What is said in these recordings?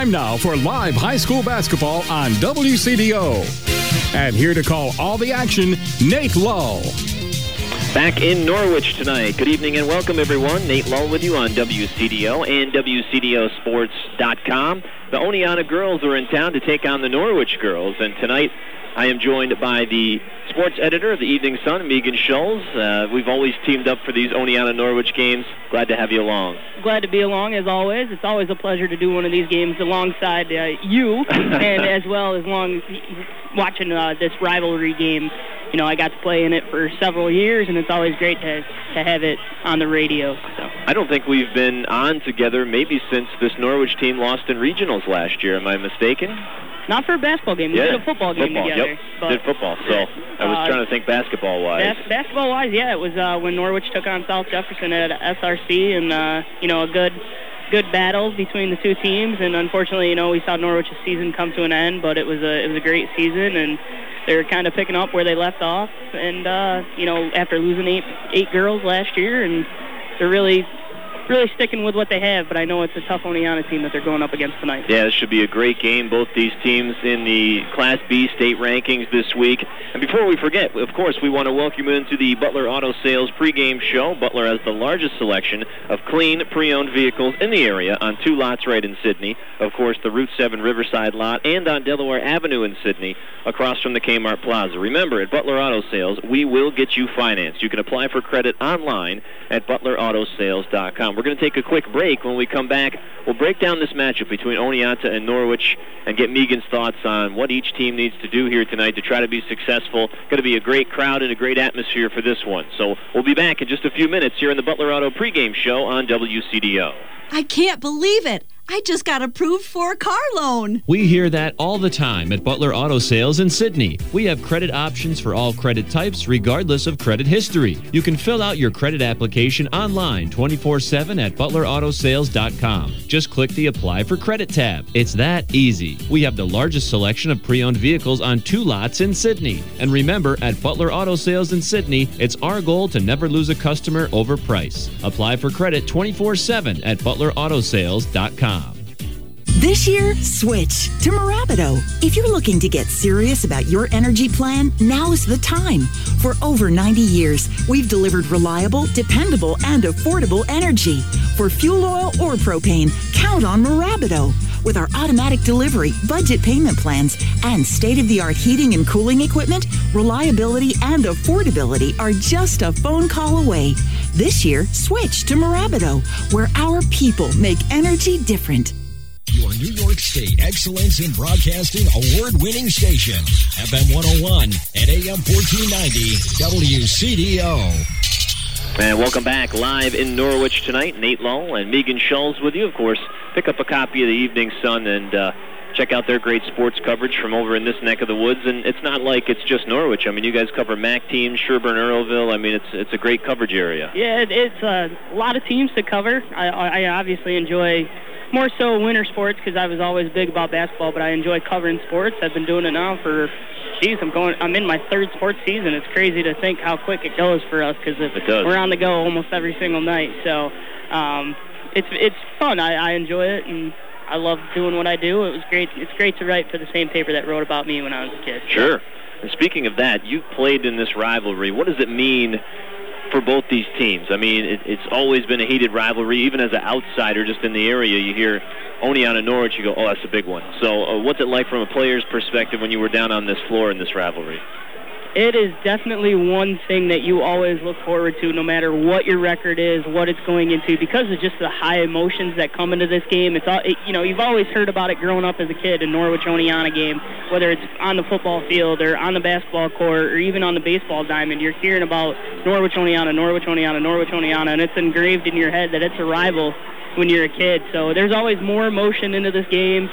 Time now for live high school basketball on WCDO. And here to call all the action, Nate Lull. Back in Norwich tonight. Good evening and welcome, everyone. Nate Lull with you on WCDO and WCDOsports.com. The Oneonta girls are in town to take on the Norwich girls, and tonight I am joined by the sports editor of the Evening Sun, Megan Scholes. We've always teamed up for these Oneonta-Norwich games. Glad to have you along. Glad to be along, as always. It's always a pleasure to do one of these games alongside you, and as well as watching this rivalry game. You know, I got to play in it for several years, and it's always great to have it on the radio. So. I don't think we've been on together maybe since this Norwich team lost in regionals last year. Am I mistaken? Not for a basketball game. We did a football game together. Yep, did football. So I was trying to think basketball-wise. Basketball-wise, yeah, it was when Norwich took on South Jefferson at SRC, and a good battle between the two teams. And unfortunately, we saw Norwich's season come to an end, but it was a great season, and they're kind of picking up where they left off. And after losing eight girls last year, and they're really sticking with what they have, but I know it's a tough Oneonta team that they're going up against tonight. Yeah, this should be a great game. Both these teams in the Class B state rankings this week. And before we forget, of course, we want to welcome you into the Butler Auto Sales pregame show. Butler has the largest selection of clean, pre-owned vehicles in the area on 2 lots right in Sidney. Of course, the Route 7 Riverside lot and on Delaware Avenue in Sidney, across from the Kmart Plaza. Remember, at Butler Auto Sales, we will get you financed. You can apply for credit online at butlerAutoSales.com. We're going to take a quick break. When we come back, we'll break down this matchup between Oneonta and Norwich and get Megan's thoughts on what each team needs to do here tonight to try to be successful. Going to be a great crowd and a great atmosphere for this one. So we'll be back in just a few minutes here in the Butler Auto pregame show on WCDO. I can't believe it. I just got approved for a car loan. We hear that all the time at Butler Auto Sales in Sidney. We have credit options for all credit types, regardless of credit history. You can fill out your credit application online 24/7 at butlerAutoSales.com. Just click the Apply for Credit tab. It's that easy. We have the largest selection of pre-owned vehicles on 2 lots in Sidney. And remember, at Butler Auto Sales in Sidney, it's our goal to never lose a customer over price. Apply for credit 24/7 at butlerAutoSales.com. This year, switch to Mirabido. If you're looking to get serious about your energy plan, now is the time. For over 90 years, we've delivered reliable, dependable, and affordable energy. For fuel oil or propane, count on Mirabido. With our automatic delivery, budget payment plans, and state-of-the-art heating and cooling equipment, reliability and affordability are just a phone call away. This year, switch to Mirabido, where our people make energy different. Your New York State Excellence in Broadcasting award-winning station, FM 101 and AM 1490 WCDO. And welcome back live in Norwich tonight. Nate Lull and Megan Scholes with you. Of course, pick up a copy of the Evening Sun and check out their great sports coverage from over in this neck of the woods. And it's not like it's just Norwich. I mean, you guys cover MAC teams, Sherburne, Earlville. I mean, it's a great coverage area. Yeah, it's a lot of teams to cover. I obviously enjoy more so winter sports because I was always big about basketball, but I enjoy covering sports. I've been doing it now for, I'm in my 3rd sports season. It's crazy to think how quick it goes for us because we're on the go almost every single night. So it's fun. I enjoy it, and I love doing what I do. It was great. It's great to write for the same paper that wrote about me when I was a kid. Sure. And speaking of that, you've played in this rivalry. What does it mean for both these teams? I mean, it's always been a heated rivalry. Even as an outsider just in the area, you hear Oneonta Norwich, you go, oh, that's a big one. So what's it like from a player's perspective when you were down on this floor in this rivalry? It is definitely one thing that you always look forward to, no matter what your record is, what it's going into, because of just the high emotions that come into this game. You've always heard about it growing up as a kid, a Norwich-Oneonta game, whether it's on the football field or on the basketball court or even on the baseball diamond. You're hearing about Norwich-Oneonta, Norwich-Oneonta, Norwich-Oneonta, and it's engraved in your head that it's a rival when you're a kid. So there's always more emotion into this game.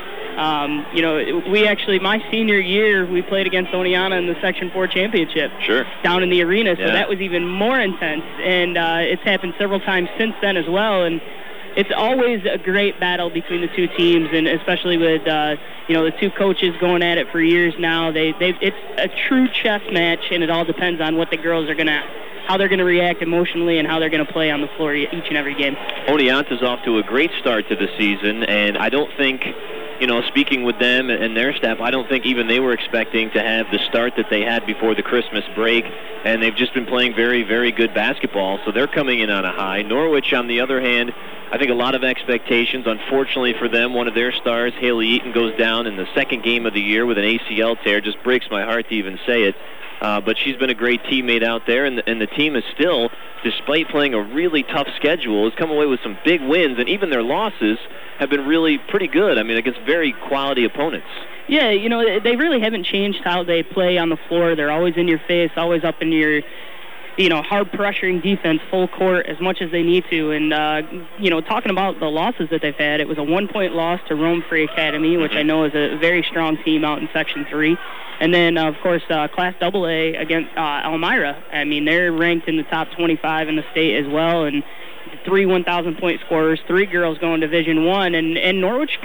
We actually, my senior year, we played against Oneonta in the Section 4 championship. Sure. Down in the arena, so that was even more intense. And it's happened several times since then as well. And it's always a great battle between the two teams, and especially with, the two coaches going at it for years now. It's a true chess match, and it all depends on what the girls are how they're going to react emotionally and how they're going to play on the floor each and every game. Oneonta's off to a great start to the season, and I don't think speaking with them and their staff, I don't think even they were expecting to have the start that they had before the Christmas break, and they've just been playing very, very good basketball, so they're coming in on a high. Norwich, on the other hand, I think a lot of expectations. Unfortunately for them, one of their stars, Haley Eaton, goes down in the second game of the year with an ACL tear. Just breaks my heart to even say it. But she's been a great teammate out there, and the team is still, despite playing a really tough schedule, has come away with some big wins, and even their losses have been really pretty good. I mean, against very quality opponents. Yeah, they really haven't changed how they play on the floor. They're always in your face, always up in your, hard pressuring defense, full court as much as they need to. And, talking about the losses that they've had, it was a 1-point loss to Rome Free Academy, which I know is a very strong team out in Section 3. And then, of course, Class AA against Elmira. I mean, they're ranked in the top 25 in the state as well, and 3 1,000-point scorers, 3 girls going Division I. And Norwich,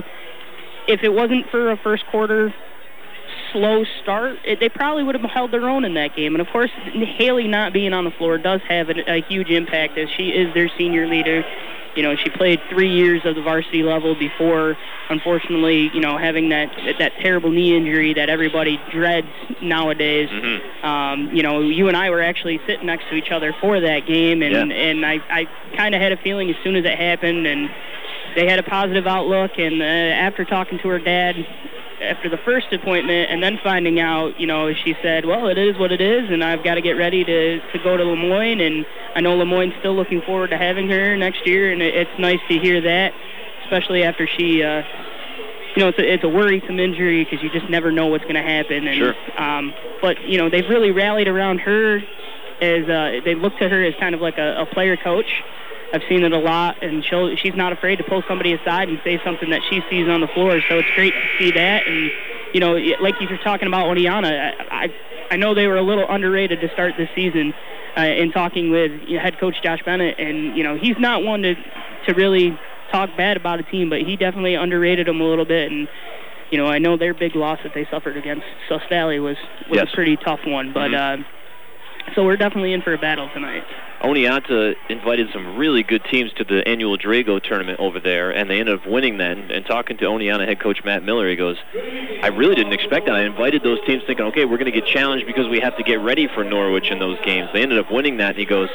if it wasn't for a first quarter slow start, they probably would have held their own in that game. And, of course, Haley not being on the floor does have a huge impact, as she is their senior leader. She played 3 years of the varsity level before, unfortunately, having that terrible knee injury that everybody dreads nowadays. Mm-hmm. You and I were actually sitting next to each other for that game, and I kind of had a feeling as soon as it happened, and they had a positive outlook. And after talking to her dad after the first appointment and then finding out, she said, well, it is what it is, and I've got to get ready to go to Lemoyne, and I know Lemoyne's still looking forward to having her next year, and it's nice to hear that, especially after she, it's a worrisome injury because you just never know what's going to happen. And, sure. But, they've really rallied around her as they look to her as kind of like a player coach. I've seen it a lot, and she's not afraid to pull somebody aside and say something that she sees on the floor, so it's great to see that. And, like you were talking about Oneonta, I know they were a little underrated to start this season in talking with head coach Josh Bennett, and, he's not one to really talk bad about a team, but he definitely underrated them a little bit. And, I know their big loss that they suffered against Sus Valley was a pretty tough one, but so we're definitely in for a battle tonight. Oneonta invited some really good teams to the annual Drago tournament over there, and they ended up winning that. And talking to Oneonta head coach Matt Miller, he goes, I really didn't expect that. I invited those teams thinking, okay, we're going to get challenged because we have to get ready for Norwich in those games. They ended up winning that, and he goes,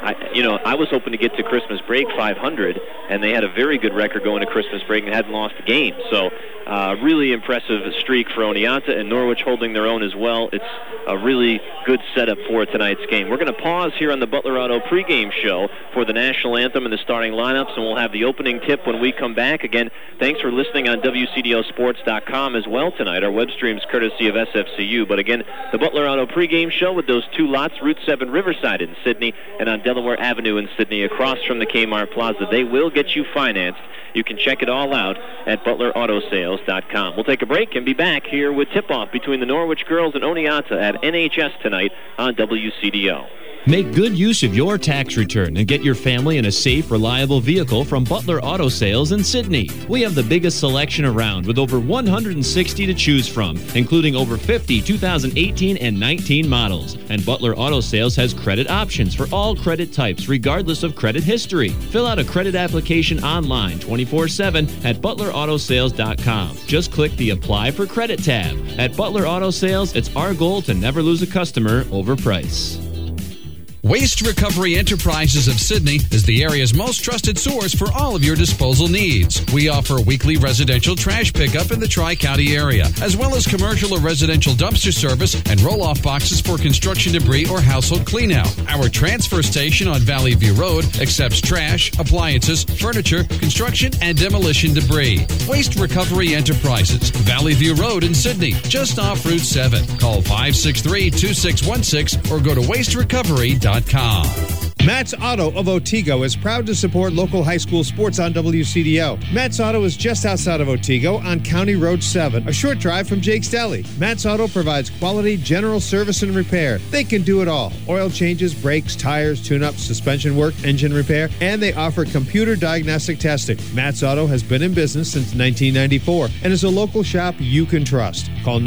I was hoping to get to Christmas break 500, and they had a very good record going to Christmas break and hadn't lost a game. So really impressive streak for Oneonta, and Norwich holding their own as well. It's a really good setup for tonight's game. We're going to pause here on the Butler Auto pregame show for the national anthem and the starting lineups, and we'll have the opening tip when we come back. Again, thanks for listening on WCDOsports.com as well tonight. Our web stream's courtesy of SFCU. But again, the Butler Auto pregame show with those 2 lots, Route 7 Riverside in Sydney and on Delaware Avenue in Sydney across from the Kmart Plaza. They will get you financed. You can check it all out at ButlerAutoSales.com. We'll take a break and be back here with tip-off between the Norwich girls and Oneonta at NHS tonight on WCDO. Make good use of your tax return and get your family in a safe, reliable vehicle from Butler Auto Sales in Sydney. We have the biggest selection around with over 160 to choose from, including over 50 2018 and 19 models. And Butler Auto Sales has credit options for all credit types, regardless of credit history. Fill out a credit application online 24/7 at ButlerAutoSales.com. Just click the Apply for Credit tab. At Butler Auto Sales, it's our goal to never lose a customer over price. Waste Recovery Enterprises of Sydney is the area's most trusted source for all of your disposal needs. We offer weekly residential trash pickup in the Tri-County area, as well as commercial or residential dumpster service and roll-off boxes for construction debris or household cleanout. Our transfer station on Valley View Road accepts trash, appliances, furniture, construction, and demolition debris. Waste Recovery Enterprises, Valley View Road in Sydney, just off Route 7. Call 563-2616 or go to wasterecovery.com. Matt's Auto of Otsego is proud to support local high school sports on WCDO. Matt's Auto is just outside of Otsego on County Road 7, a short drive from Jake's Deli. Matt's Auto provides quality general service and repair. They can do it all. Oil changes, brakes, tires, tune-ups, suspension work, engine repair, and they offer computer diagnostic testing. Matt's Auto has been in business since 1994 and is a local shop you can trust. Call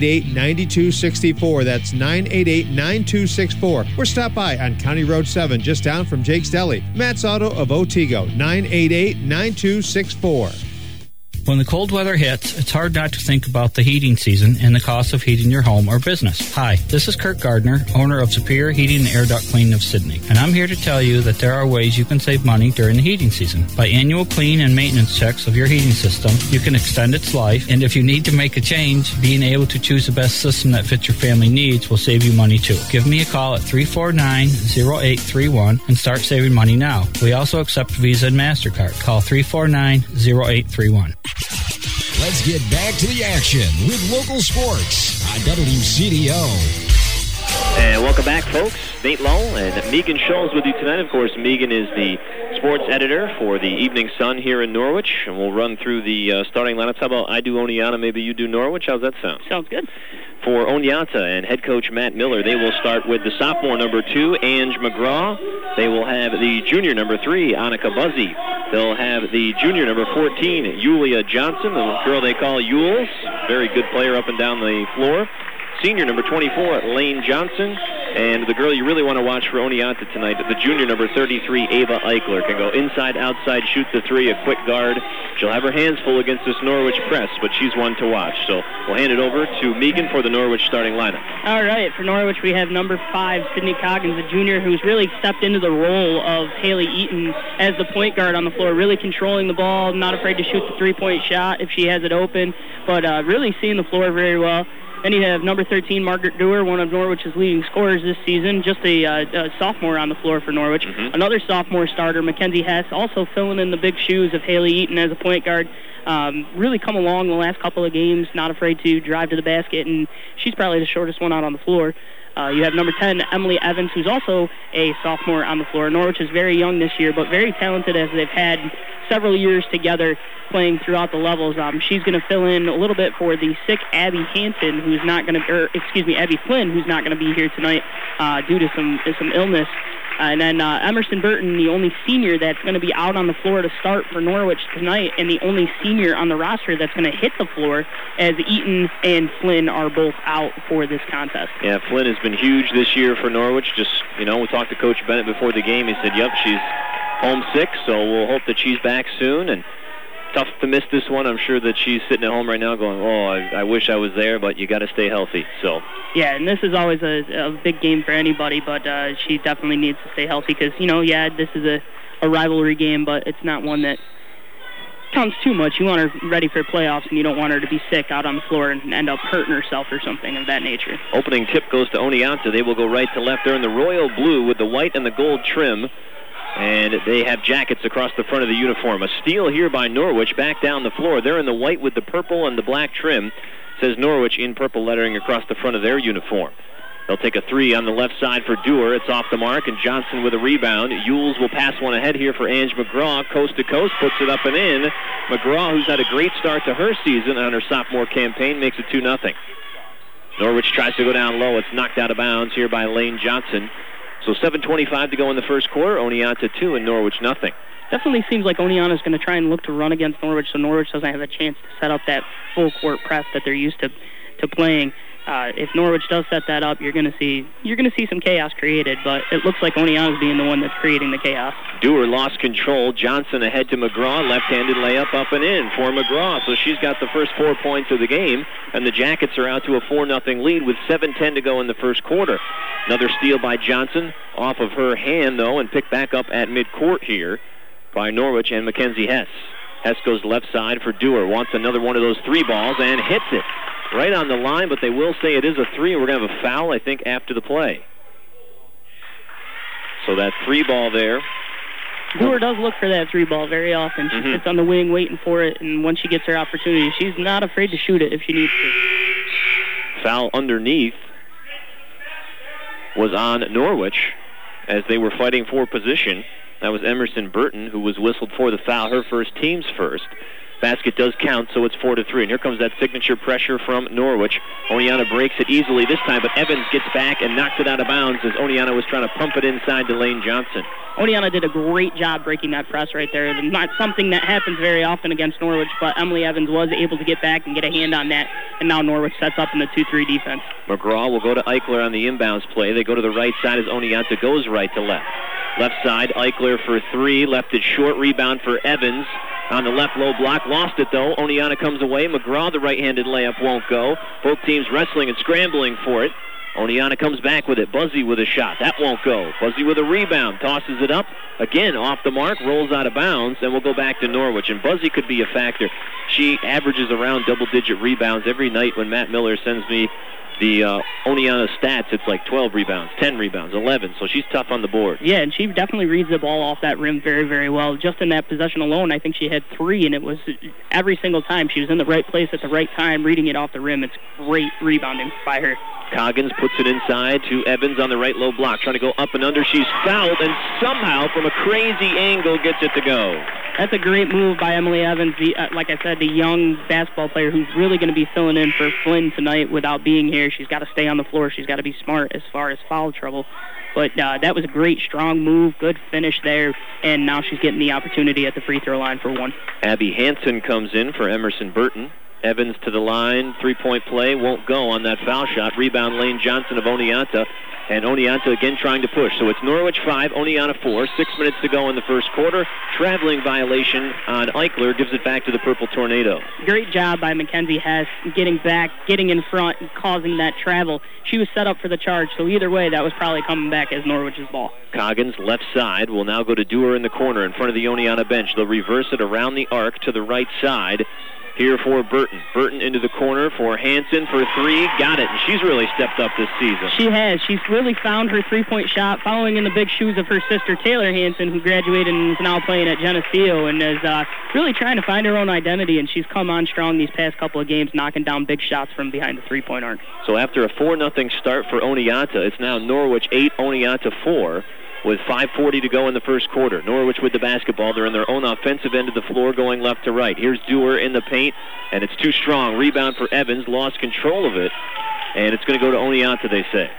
988-9264. That's 988-9264. Or stop by on County Road 7, just down from Jake's Deli. Matt's Auto of Otsego, 988-9264. When the cold weather hits, it's hard not to think about the heating season and the cost of heating your home or business. Hi, this is Kirk Gardner, owner of Superior Heating and Air Duct Cleaning of Sydney, and I'm here to tell you that there are ways you can save money during the heating season. By annual clean and maintenance checks of your heating system, you can extend its life, and if you need to make a change, being able to choose the best system that fits your family needs will save you money too. Give me a call at 349-0831 and start saving money now. We also accept Visa and MasterCard. Call 349-0831. Let's get back to the action with local sports on WCDO. And welcome back, folks. Nate Lowe and Megan Scholes with you tonight. Of course, Megan is the sports editor for the Evening Sun here in Norwich. And we'll run through the starting lineups. How about I do Oneonta, maybe you do Norwich? How's that sound? Sounds good. For Oneonta and head coach Matt Miller, they will start with the sophomore number 2, Ange McGraw. They will have the junior number 3, Annika Buzzy. They'll have the junior number 14, Yulia Johnson, the girl they call Yules. Very good player up and down the floor. Senior number 24, Lane Johnson. And the girl you really want to watch for Oneonta tonight, the junior number 33, Ava Eichler, can go inside, outside, shoot the three, a quick guard. She'll have her hands full against this Norwich press, but she's one to watch. So we'll hand it over to Megan for the Norwich starting lineup. All right, for Norwich we have number 5, Sydney Coggins, a junior who's really stepped into the role of Haley Eaton as the point guard on the floor, really controlling the ball, not afraid to shoot the three-point shot if she has it open, but really seeing the floor very well. Then you have number 13, Margaret Dewar, one of Norwich's leading scorers this season, just a sophomore on the floor for Norwich. Mm-hmm. Another sophomore starter, Mackenzie Hess, also filling in the big shoes of Haley Eaton as a point guard. Really come along the last couple of games, not afraid to drive to the basket, and she's probably the shortest one out on the floor. You have number 10, Emily Evans, who's also a sophomore on the floor. Norwich is very young this year, but very talented as they've had several years together playing throughout the levels. She's going to fill in a little bit for the sick Abby Hansen, who's not going to, Abby Flynn, who's not going to be here tonight due to some illness. And then Emerson Burton, the only senior that's going to be out on the floor to start for Norwich tonight, and the only senior on the roster that's going to hit the floor, as Eaton and Flynn are both out for this contest. Yeah, Flynn has been huge this year for Norwich. Just, we talked to Coach Bennett before the game. He said, yep, she's homesick, so we'll hope that she's back soon. And tough to miss this one. I'm sure that she's sitting at home right now going, I wish I was there, but you got to stay healthy. So. Yeah, and this is always a big game for anybody, but she definitely needs to stay healthy because, this is a rivalry game, but it's not one that counts too much. You want her ready for playoffs, and you don't want her to be sick out on the floor and end up hurting herself or something of that nature. Opening tip goes to Oneonta. They will go right to left. They're in the royal blue with the white and the gold trim. And they have jackets across the front of the uniform. A steal here by Norwich back down the floor. They're in the white with the purple and the black trim. It says Norwich in purple lettering across the front of their uniform. They'll take a three on the left side for Dewar. It's off the mark, and Johnson with a rebound. Yules will pass one ahead here for Ange McGraw. Coast to coast, puts it up and in. McGraw, who's had a great start to her season on her sophomore campaign, makes it 2-0. Norwich tries to go down low. It's knocked out of bounds here by Lane Johnson. So 7:25 to go in the first quarter. Oneonta 2 and Norwich nothing. Definitely seems like Oneonta is going to try and look to run against Norwich, so Norwich doesn't have a chance to set up that full court press that they're used to playing. If Norwich does set that up, you're going to see some chaos created, but it looks like Oneonta is being the one that's creating the chaos. Dewar lost control. Johnson ahead to McGraw. Left-handed layup up and in for McGraw. So she's got the first 4 points of the game, and the Jackets are out to a 4-0 lead with 7:10 to go in the first quarter. Another steal by Johnson off of her hand, though, and picked back up at midcourt here by Norwich and Mackenzie Hess. Hess goes left side for Dewar. Wants another one of those three balls and hits it. Right on the line, but they will say it is a three, and we're going to have a foul, I think, after the play. So that three ball there. Dewar does look for that three ball very often. She sits on the wing waiting for it, and once she gets her opportunity, she's not afraid to shoot it if she needs to. Foul underneath was on Norwich as they were fighting for position. That was Emerson Burton, who was whistled for the foul, her first, team's first. Basket does count, so it's 4-3. And here comes that signature pressure from Norwich. Oneonta breaks it easily this time, but Evans gets back and knocks it out of bounds as Oneonta was trying to pump it inside to Lane Johnson. Oneonta did a great job breaking that press right there. It's not something that happens very often against Norwich, but Emily Evans was able to get back and get a hand on that, and now Norwich sets up in the 2-3 defense. McGraw will go to Eichler on the inbounds play. They go to the right side as Oneonta goes right to left. Left side, Eichler for three. Left it short. Rebound for Evans. On the left low block. Lost it, though. Oneonta comes away. McGraw, the right-handed layup, won't go. Both teams wrestling and scrambling for it. Oneonta comes back with it. Buzzy with a shot. That won't go. Buzzy with a rebound. Tosses it up. Again, off the mark. Rolls out of bounds. And we'll go back to Norwich. And Buzzy could be a factor. She averages around double-digit rebounds every night. When Matt Miller sends me the Oneonta stats, it's like 12 rebounds, 10 rebounds, 11. So she's tough on the board. Yeah, and she definitely reads the ball off that rim very, very well. Just in that possession alone, I think she had 3, and it was every single time she was in the right place at the right time, reading it off the rim. It's great rebounding by her. Coggins puts it inside to Evans on the right low block, trying to go up and under. She's fouled, and somehow, from a crazy angle, gets it to go. That's a great move by Emily Evans, like I said, the young basketball player who's really going to be filling in for Flynn tonight without being here. She's got to stay on the floor. She's got to be smart as far as foul trouble. But that was a great, strong move, good finish there, and now she's getting the opportunity at the free throw line for one. Abby Hansen comes in for Emerson Burton. Evans to the line, three-point play, won't go on that foul shot. Rebound Lane Johnson of Oneonta, and Oneonta again trying to push. So it's Norwich 5, Oneonta 4, 6 minutes to go in the first quarter. Traveling violation on Eichler gives it back to the Purple Tornado. Great job by Mackenzie Hess getting back, getting in front, and causing that travel. She was set up for the charge, so either way, that was probably coming back as Norwich's ball. Coggins, left side, will now go to Dewar in the corner in front of the Oneonta bench. They'll reverse it around the arc to the right side. Here for Burton. Burton into the corner for Hansen for three. Got it. And she's really stepped up this season. She has. She's really found her three-point shot, following in the big shoes of her sister, Taylor Hansen, who graduated and is now playing at Geneseo, and is really trying to find her own identity, and she's come on strong these past couple of games, knocking down big shots from behind the three-point arc. So after a 4-0 start for Oneonta, it's now Norwich 8, Oneonta 4. With 5:40 to go in the first quarter. Norwich with the basketball. They're in their own offensive end of the floor going left to right. Here's Dewar in the paint, and it's too strong. Rebound for Evans. Lost control of it, and it's going to go to Oneonta, they say.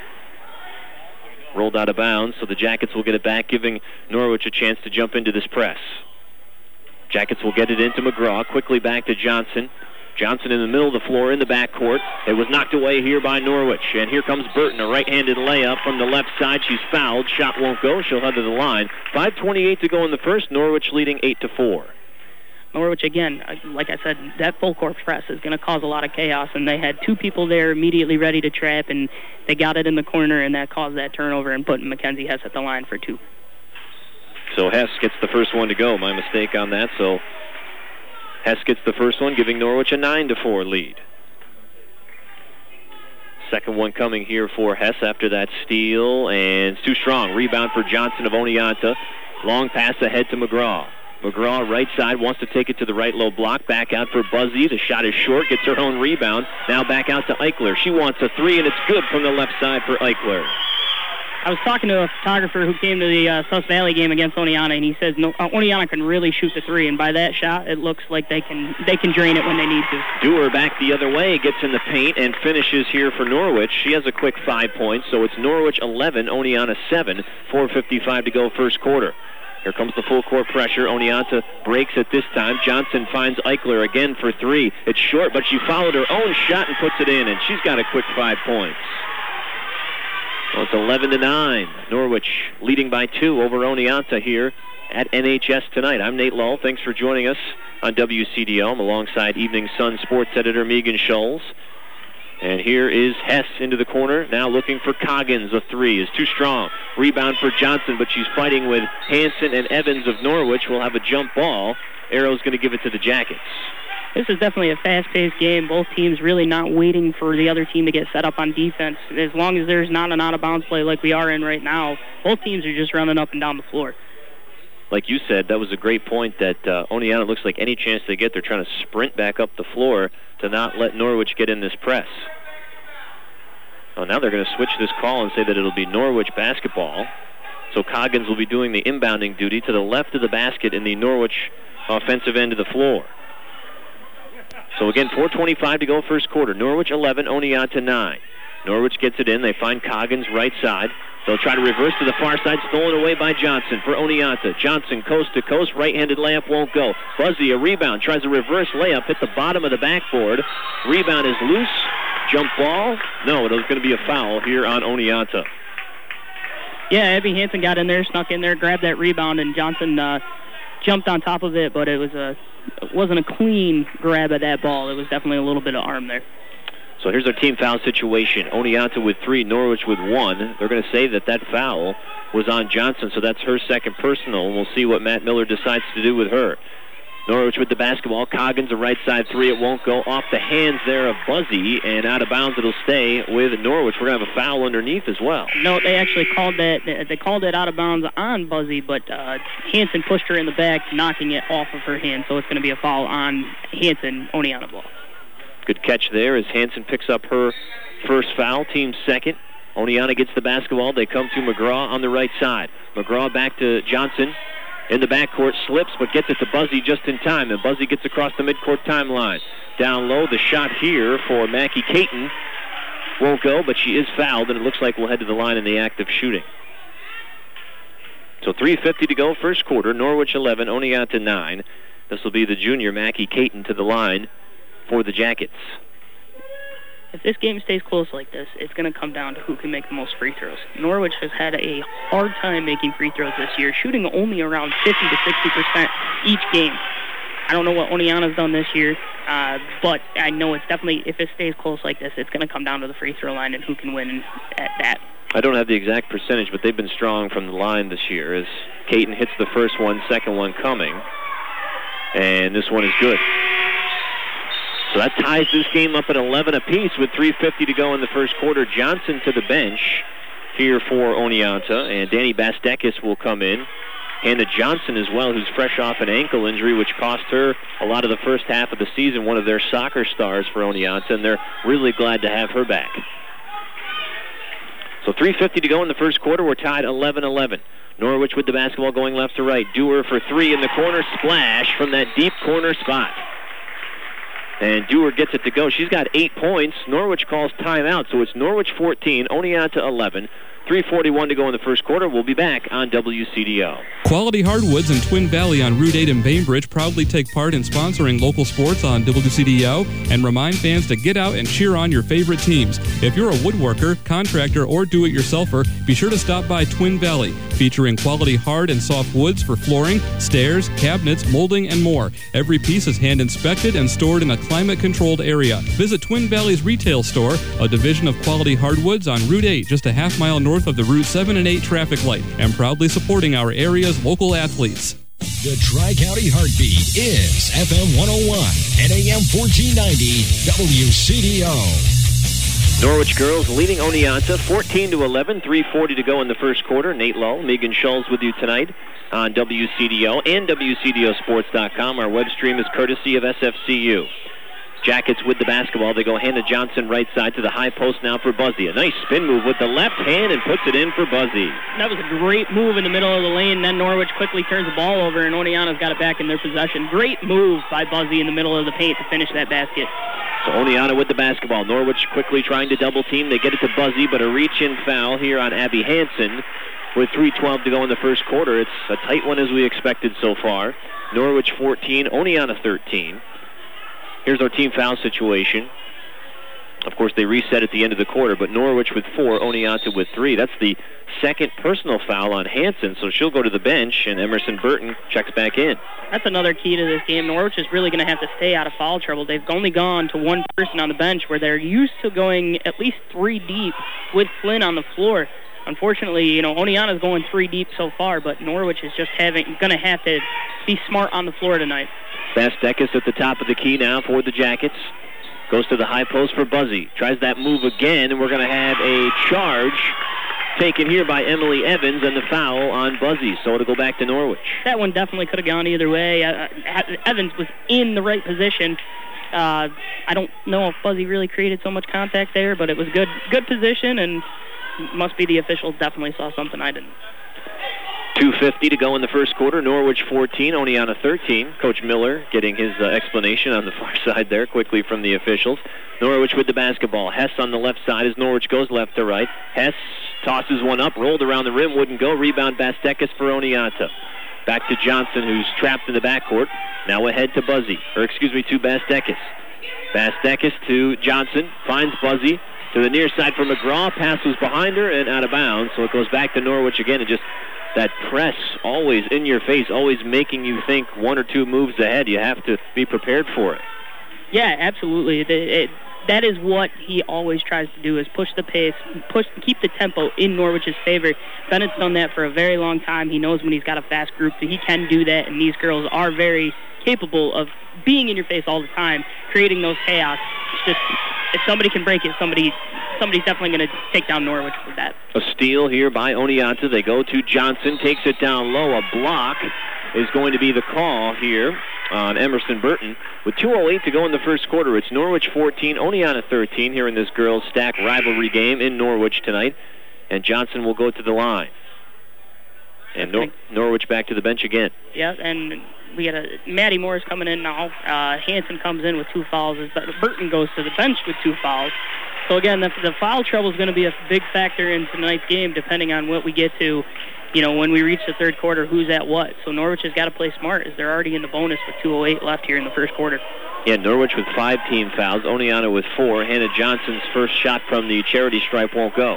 Rolled out of bounds, so the Jackets will get it back, giving Norwich a chance to jump into this press. Jackets will get it into McGraw. Quickly back to Johnson. Johnson in the middle of the floor in the backcourt. It was knocked away here by Norwich. And here comes Burton, a right-handed layup from the left side. She's fouled. Shot won't go. She'll head to the line. 5:28 to go in the first. Norwich leading 8-4. Norwich, again, like I said, that full-court press is going to cause a lot of chaos. And they had two people there immediately ready to trap, and they got it in the corner, and that caused that turnover and put Mackenzie Hess at the line for two. So Hess gets the first one to go. My mistake on that. So Hess gets the first one, giving Norwich a 9-4 lead. Second one coming here for Hess after that steal, and it's too strong. Rebound for Johnson of Oneonta. Long pass ahead to McGraw. McGraw, right side, wants to take it to the right low block. Back out for Buzzy. The shot is short, gets her own rebound. Now back out to Eichler. She wants a three, and it's good from the left side for Eichler. I was talking to a photographer who came to the Sus Valley game against Oneonta, and he says Oneonta can really shoot the three, and by that shot, it looks like they can drain it when they need to. Dewar back the other way, gets in the paint, and finishes here for Norwich. She has a quick 5 points, so it's Norwich 11, Oneonta 7, 4:55 to go first quarter. Here comes the full court pressure. Oneonta breaks it this time. Johnson finds Eichler again for three. It's short, but she followed her own shot and puts it in, and she's got a quick 5 points. Well, it's 11-9. Norwich leading by 2 over Oneonta here at NHS tonight. I'm Nate Lull. Thanks for joining us on WCDO. I'm alongside Evening Sun sports editor Megan Scholes. And here is Hess into the corner, now looking for Coggins. A three is too strong. Rebound for Johnson, but she's fighting with Hansen and Evans of Norwich. Will have a jump ball. Arrow's going to give it to the Jackets. This is definitely a fast-paced game. Both teams really not waiting for the other team to get set up on defense. As long as there's not an out-of-bounds play like we are in right now, both teams are just running up and down the floor. Like you said, that was a great point that Oneonta looks like any chance they get, they're trying to sprint back up the floor to not let Norwich get in this press. Oh, now they're going to switch this call and say that it'll be Norwich basketball. So Coggins will be doing the inbounding duty to the left of the basket in the Norwich offensive end of the floor. So again, 4:25 to go first quarter. Norwich 11, Oneonta 9. Norwich gets it in. They find Coggins right side. They'll try to reverse to the far side, stolen away by Johnson for Oneonta. Johnson coast to coast, right-handed layup won't go. Buzzy, a rebound, tries a reverse layup, hit the bottom of the backboard. Rebound is loose. Jump ball. No, it was going to be a foul here on Oneonta. Yeah, Abby Hansen got in there, snuck in there, grabbed that rebound, and Johnson jumped on top of it, but it wasn't a clean grab of that ball. It was definitely a little bit of arm there. So here's our team foul situation. Oneonta with 3, Norwich with 1. They're going to say that foul was on Johnson, so that's her second personal, and we'll see what Matt Miller decides to do with her. Norwich with the basketball. Coggins, a right side 3. It won't go off the hands there of Buzzy, and out of bounds it'll stay with Norwich. We're going to have a foul underneath as well. No, they actually called that. They called it out of bounds on Buzzy, but Hansen pushed her in the back, knocking it off of her hand, so it's going to be a foul on Hansen, Oneonta ball. Good catch there as Hansen picks up her first foul, team second. Oneonta gets the basketball. They come to McGraw on the right side. McGraw back to Johnson. In the backcourt, slips, but gets it to Buzzy just in time. And Buzzy gets across the midcourt timeline. Down low, the shot here for Mackie Caton won't go, but she is fouled, and it looks like we'll head to the line in the act of shooting. So 3:50 to go, first quarter. Norwich 11, Oneonta 9. This will be the junior Mackie Caton to the line for the Jackets. If this game stays close like this, it's going to come down to who can make the most free throws. Norwich has had a hard time making free throws this year, shooting only around 50 to 60% each game. I don't know what Oneonta's done this year, but I know it's definitely, if it stays close like this, it's going to come down to the free throw line and who can win at that. I don't have the exact percentage, but they've been strong from the line this year as Caton hits the first one, second one coming, and this one is good. So that ties this game up at 11 apiece with 3:50 to go in the first quarter. Johnson to the bench here for Oneonta, and Danny Bastekis will come in. Hannah Johnson as well, who's fresh off an ankle injury, which cost her a lot of the first half of the season, one of their soccer stars for Oneonta, and they're really glad to have her back. So 3:50 to go in the first quarter. We're tied 11-11. Norwich with the basketball going left to right. Dewar for 3 in the corner. Splash from that deep corner spot. And Dewar gets it to go. She's got 8 points. Norwich calls timeout, so it's Norwich 14, Oneonta 11. 3:41 to go in the first quarter. We'll be back on WCDO. Quality Hardwoods in Twin Valley on Route 8 in Bainbridge proudly take part in sponsoring local sports on WCDO and remind fans to get out and cheer on your favorite teams. If you're a woodworker, contractor, or do-it-yourselfer, be sure to stop by Twin Valley, featuring quality hard and soft woods for flooring, stairs, cabinets, molding, and more. Every piece is hand-inspected and stored in a climate-controlled area. Visit Twin Valley's retail store, a division of Quality Hardwoods on Route 8, just a half mile north of the Route 7 and 8 traffic light, and proudly supporting our area's local athletes. The Tri-County Heartbeat is FM 101 and AM 1490 WCDO. Norwich girls leading Oneonta 14-11, 3:40 to go in the first quarter. Nate Lull, Megan Schulz with you tonight on WCDO and WCDOsports.com. Our web stream is courtesy of SFCU. Jackets with the basketball. They go Hannah Johnson right side to the high post now for Buzzy. A nice spin move with the left hand and puts it in for Buzzy. That was a great move in the middle of the lane. Then Norwich quickly turns the ball over, and Oneonta's got it back in their possession. Great move by Buzzy in the middle of the paint to finish that basket. So Oneonta with the basketball. Norwich quickly trying to double team. They get it to Buzzy, but a reach-in foul here on Abby Hansen with 3:12 to go in the first quarter. It's a tight one as we expected so far. Norwich 14, Oneonta 13. Here's our team foul situation. Of course, they reset at the end of the quarter, but Norwich with 4, Oneonta with 3. That's the second personal foul on Hansen, so she'll go to the bench, and Emerson Burton checks back in. That's another key to this game. Norwich is really going to have to stay out of foul trouble. They've only gone to one person on the bench, where they're used to going at least 3 deep with Flynn on the floor. Unfortunately, Oneonta's going 3 deep so far, but Norwich is just going to have to be smart on the floor tonight. Bastekis at the top of the key now for the Jackets. Goes to the high post for Buzzy. Tries that move again, and we're going to have a charge taken here by Emily Evans and the foul on Buzzy, so it'll go back to Norwich. That one definitely could have gone either way. Evans was in the right position. I don't know if Buzzy really created so much contact there, but it was good position, and must be the officials definitely saw something I didn't. 2:50 to go in the first quarter. Norwich 14, Oneonta 13. Coach Miller getting his explanation on the far side there quickly from the officials. Norwich with the basketball. Hess on the left side as Norwich goes left to right. Hess tosses one up, rolled around the rim, wouldn't go. Rebound Bastekis for Oneonta. Back to Johnson, who's trapped in the backcourt. Now ahead to Buzzy, to Bastekis. Bastekis to Johnson, finds Buzzy. to the near side for McGraw. Pass was behind her and out of bounds, so it goes back to Norwich again. And just that press always in your face, always making you think one or two moves ahead. You have to be prepared for it. Yeah, absolutely. That is what he always tries to do, is push the pace, keep the tempo in Norwich's favor. Bennett's done that for a very long time. He knows when he's got a fast group that he can do that, and these girls are very capable of being in your face all the time, creating those chaos. It's just, if somebody can break it, somebody's definitely going to take down Norwich with that. A steal here by Oneonta. They go to Johnson, takes it down low. A block is going to be the call here on Emerson Burton. With 2:08 to go in the first quarter, it's Norwich 14, Oneonta 13 here in this girls' stack rivalry game in Norwich tonight. And Johnson will go to the line. And Norwich back to the bench again. Yeah, and we got Maddie Moore's coming in now. Hansen comes in with 2 fouls. Burton goes to the bench with 2 fouls. So again, the foul trouble is going to be a big factor in tonight's game, depending on what we get to. When we reach the third quarter, who's at what. So Norwich has got to play smart, as they're already in the bonus with 2:08 left here in the first quarter. Yeah, Norwich with 5 team fouls. Oneonta with 4. Hannah Johnson's first shot from the charity stripe won't go.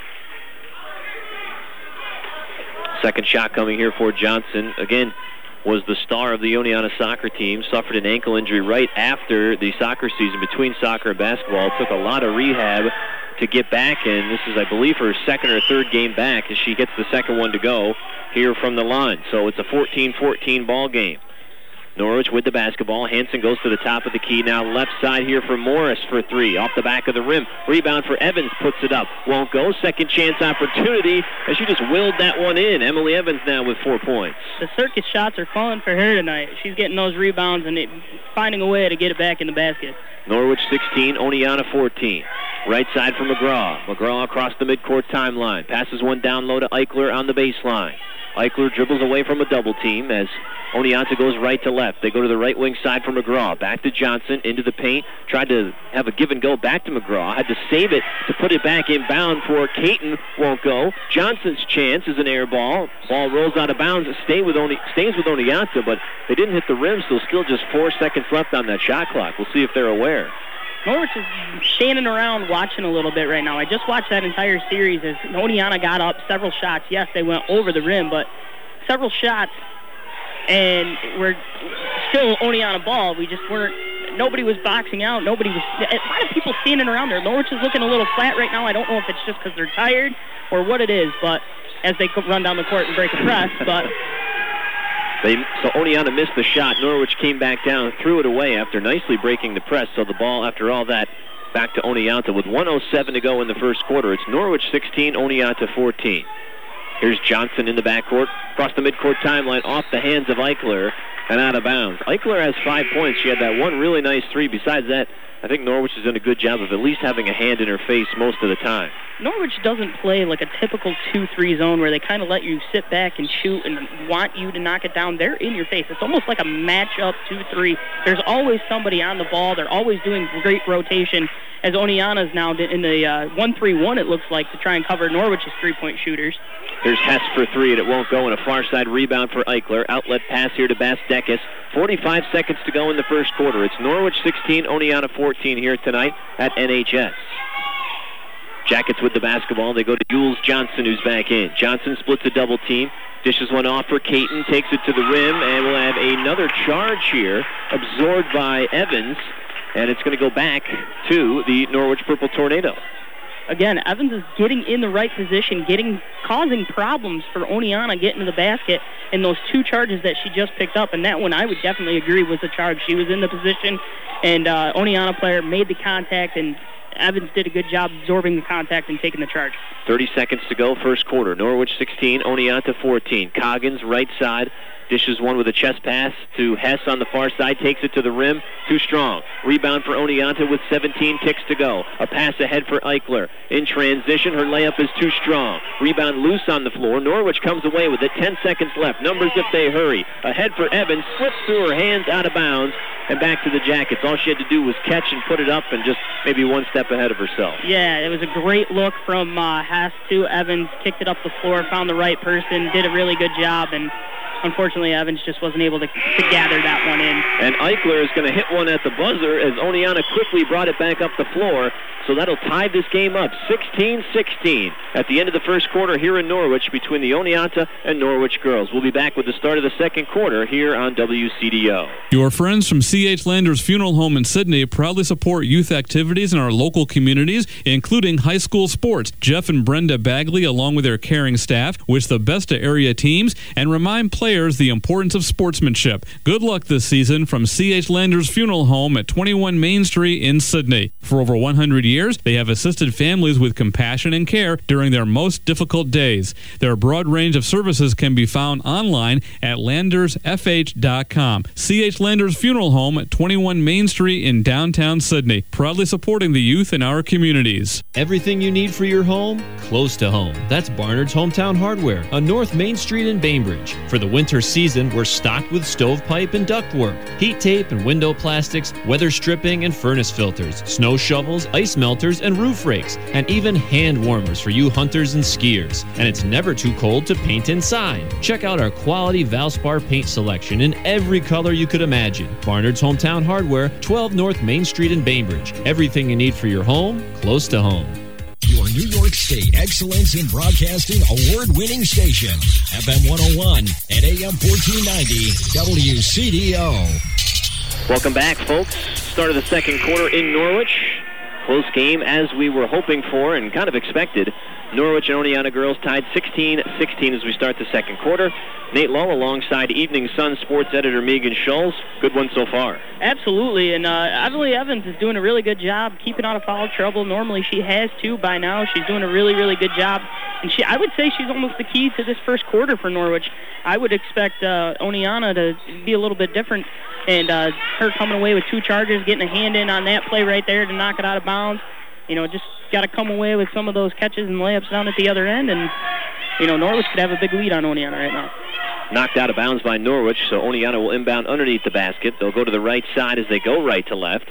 Second shot coming here for Johnson. Again, was the star of the Oneonta soccer team. Suffered an ankle injury right after the soccer season, between soccer and basketball. Took a lot of rehab to get back, and this is, I believe, her second or third game back as she gets the second one to go here from the line. So it's a 14-14 ball game. Norwich with the basketball. Hansen goes to the top of the key. Now left side here for Morris for 3. Off the back of the rim. Rebound for Evans. Puts it up. Won't go. Second chance opportunity. And she just willed that one in. Emily Evans now with 4 points. The circus shots are falling for her tonight. She's getting those rebounds and finding a way to get it back in the basket. Norwich 16, Oneonta 14. Right side for McGraw. McGraw across the midcourt timeline. Passes one down low to Eichler on the baseline. Eichler dribbles away from a double team as Oneonta goes right to left. They go to the right wing side for McGraw. Back to Johnson, into the paint. Tried to have a give and go back to McGraw. Had to save it to put it back inbound for Caton. Won't go. Johnson's chance is an air ball. Ball rolls out of bounds. It stays with Oneonta, but they didn't hit the rim, so still just 4 seconds left on that shot clock. We'll see if they're aware. Norwich is standing around watching a little bit right now. I just watched that entire series as Oneonta got up several shots. Yes, they went over the rim, but several shots, and we're still Oneonta ball. We just weren't, nobody was boxing out. A lot of people standing around there. Norwich is looking a little flat right now. I don't know if it's just because they're tired or what it is, but as they run down the court and break a press, but... So Oneonta missed the shot. Norwich came back down, threw it away after nicely breaking the press. So the ball, after all that, back to Oneonta with 1:07 to go in the first quarter. It's Norwich 16, Oneonta 14. Here's Johnson in the backcourt, across the midcourt timeline, off the hands of Eichler and out of bounds. Eichler has 5 points. She had that one really nice 3. Besides that, I think Norwich has done a good job of at least having a hand in her face most of the time. Norwich doesn't play like a typical 2-3 zone where they kind of let you sit back and shoot and want you to knock it down. They're in your face. It's almost like a matchup 2-3. There's always somebody on the ball. They're always doing great rotation, as Oneonta's now in the 1-3-1, it looks like, to try and cover Norwich's 3-point shooters. Here's Hess for 3, and it won't go, and a far side rebound for Eichler. Outlet pass here to Bastekis. 45 seconds to go in the first quarter. It's Norwich 16, Oneonta 14 here tonight at NHS. Jackets with the basketball. They go to Jules Johnson, who's back in. Johnson splits a double team. Dishes one off for Caton. Takes it to the rim, and we'll have another charge here, absorbed by Evans, and it's going to go back to the Norwich Purple Tornado. Again, Evans is getting in the right position, causing problems for Oneonta getting to the basket in those 2 charges that she just picked up. And that one, I would definitely agree, was the charge. She was in the position, and Oneonta player made the contact, and Evans did a good job absorbing the contact and taking the charge. 30 seconds to go, first quarter. Norwich 16, Oneonta 14. Coggins, right side. Dishes one with a chest pass to Hess on the far side. Takes it to the rim. Too strong. Rebound for Oneonta with 17 ticks to go. A pass ahead for Eichler. In transition, her layup is too strong. Rebound loose on the floor. Norwich comes away with it. 10 seconds left. Numbers if they hurry. Ahead for Evans. Slips through her hands, out of bounds, and back to the Jackets. All she had to do was catch and put it up, and just maybe one step ahead of herself. Yeah, it was a great look from Hess to Evans. Kicked it up the floor, found the right person, did a really good job, and unfortunately, Evans just wasn't able to gather that one in. And Eichler is going to hit one at the buzzer as Oneonta quickly brought it back up the floor. So that'll tie this game up 16-16 at the end of the first quarter here in Norwich between the Oneonta and Norwich girls. We'll be back with the start of the second quarter here on WCDO. Your friends from C.H. Landers Funeral Home in Sydney proudly support youth activities in our local communities, including high school sports. Jeff and Brenda Bagley, along with their caring staff, wish the best to area teams and remind players the importance of sportsmanship. Good luck this season from C.H. Landers Funeral Home at 21 Main Street in Sydney. For over 100 years, they have assisted families with compassion and care during their most difficult days. Their broad range of services can be found online at landersfh.com. C.H. Landers Funeral Home at 21 Main Street in downtown Sydney, proudly supporting the youth in our communities. Everything you need for your home, close to home. That's Barnard's Hometown Hardware on North Main Street in Bainbridge. For the winter season, we're stocked with stovepipe and ductwork, heat tape and window plastics, weather stripping and furnace filters, snow shovels, ice melters, and roof rakes, and even hand warmers for you hunters and skiers. And it's never too cold to paint inside. Check out our quality Valspar paint selection in every color you could imagine. Barnard's Hometown Hardware, 12 North Main Street in Bainbridge. Everything you need for your home, close to home. Your New York State Excellence in Broadcasting award-winning station, FM 101 and AM 1490 WCDO. Welcome back, folks. Start of the second quarter in Norwich. Close game as we were hoping for and kind of expected. Norwich and Oneonta girls tied 16-16 as we start the second quarter. Nate Lull alongside Evening Sun sports editor Megan Schulz. Good one so far. Absolutely, and Everly Evans is doing a really good job keeping out of foul trouble. Normally she has to by now. She's doing a really, really good job. And I would say she's almost the key to this first quarter for Norwich. I would expect Oneonta to be a little bit different. And her coming away with 2 charges, getting a hand in on that play right there to knock it out of bounds. Just got to come away with some of those catches and layups down at the other end. And, Norwich could have a big lead on Oneonta right now. Knocked out of bounds by Norwich, so Oneonta will inbound underneath the basket. They'll go to the right side as they go right to left.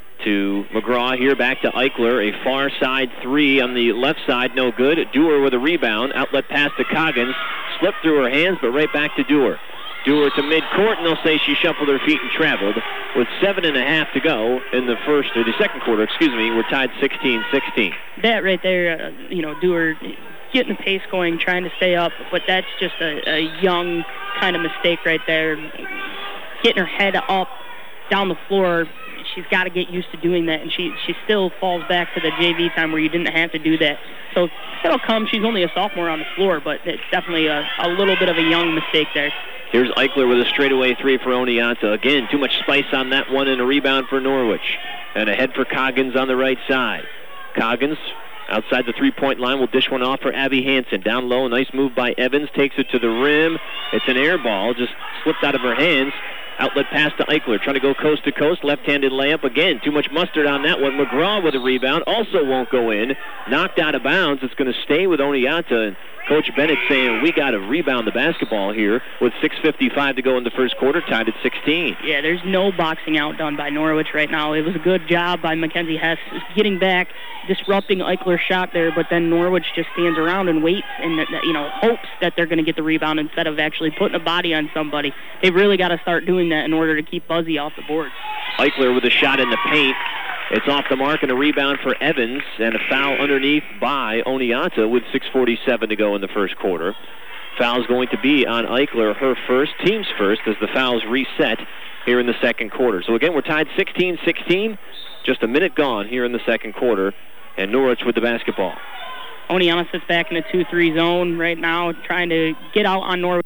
To McGraw here, back to Eichler. A far side 3 on the left side, no good. Dewar with a rebound. Outlet pass to Coggins. Slipped through her hands, but right back to Dewar. Dewar to midcourt, and they'll say she shuffled her feet and traveled. With 7.5 to go in the second quarter, we're tied 16-16. That right there, Dewar getting the pace going, trying to stay up, but that's just a young kind of mistake right there. Getting her head up, down the floor, she's got to get used to doing that, and she still falls back to the JV time where you didn't have to do that. So it'll come. She's only a sophomore on the floor, but it's definitely a little bit of a young mistake there. Here's Eichler with a straightaway 3 for Oneonta. Again, too much spice on that one, and a rebound for Norwich. And ahead for Coggins on the right side. Coggins, outside the three-point line, will dish one off for Abby Hansen. Down low, nice move by Evans. Takes it to the rim. It's an air ball, just slipped out of her hands. Outlet pass to Eichler, trying to go coast to coast. Left-handed layup again. Too much mustard on that one. McGraw with a rebound, also won't go in. Knocked out of bounds. It's going to stay with Oneonta. Coach Bennett saying we got to rebound the basketball here with 6:55 to go in the first quarter, tied at 16. Yeah, there's no boxing out done by Norwich right now. It was a good job by Mackenzie Hess getting back, disrupting Eichler's shot there, but then Norwich just stands around and waits and hopes that they're going to get the rebound instead of actually putting a body on somebody. They've really got to start doing that in order to keep Buzzy off the board. Eichler with a shot in the paint. It's off the mark and a rebound for Evans, and a foul underneath by Oneonta with 6:47 to go in the first quarter. Foul's going to be on Eichler, her first, team's first, as the fouls reset here in the second quarter. So again, we're tied 16-16, just a minute gone here in the second quarter, and Norwich with the basketball. Oneonta sits back in a 2-3 zone right now, trying to get out on Norwich.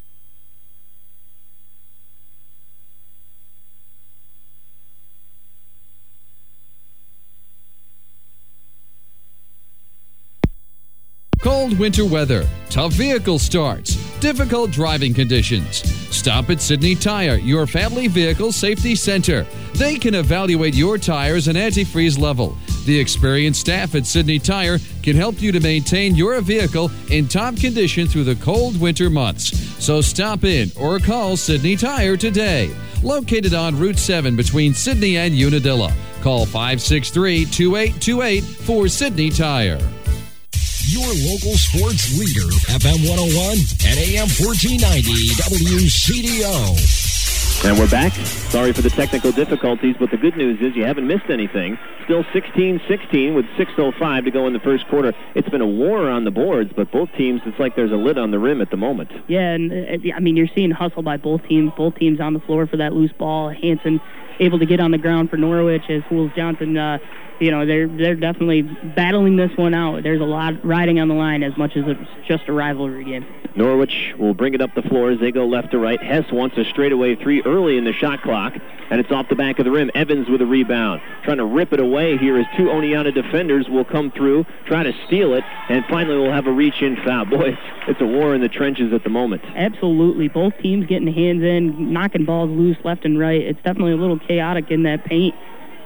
Cold winter weather, tough vehicle starts, difficult driving conditions. Stop at Sydney Tire, your family vehicle safety center. They can evaluate your tires and antifreeze level. The experienced staff at Sydney Tire can help you to maintain your vehicle in top condition through the cold winter months. So stop in or call Sydney Tire today. Located on Route 7 between Sydney and Unadilla. Call 563-2828 for Sydney Tire. Your local sports leader, FM 101 and AM 1490 WCDO. And we're back. Sorry for the technical difficulties, but the good news is you haven't missed anything. Still 16-16 with 6:05 to go in the first quarter. It's been a war on the boards, but both teams, it's like there's a lid on the rim at the moment. Yeah, and I mean, you're seeing hustle by both teams. Both teams on the floor for that loose ball. Hanson able to get on the ground for Norwich as Fools Johnson, they're definitely battling this one out. There's a lot riding on the line as much as it's just a rivalry game. Norwich will bring it up the floor as they go left to right. Hess wants a straightaway three early in the shot clock, and it's off the back of the rim. Evans with a rebound. Trying to rip it away here as two Oneonta defenders will come through, try to steal it, and finally we'll have a reach-in foul. Boy, it's a war in the trenches at the moment. Absolutely. Both teams getting hands in, knocking balls loose left and right. It's definitely a little chaotic in that paint.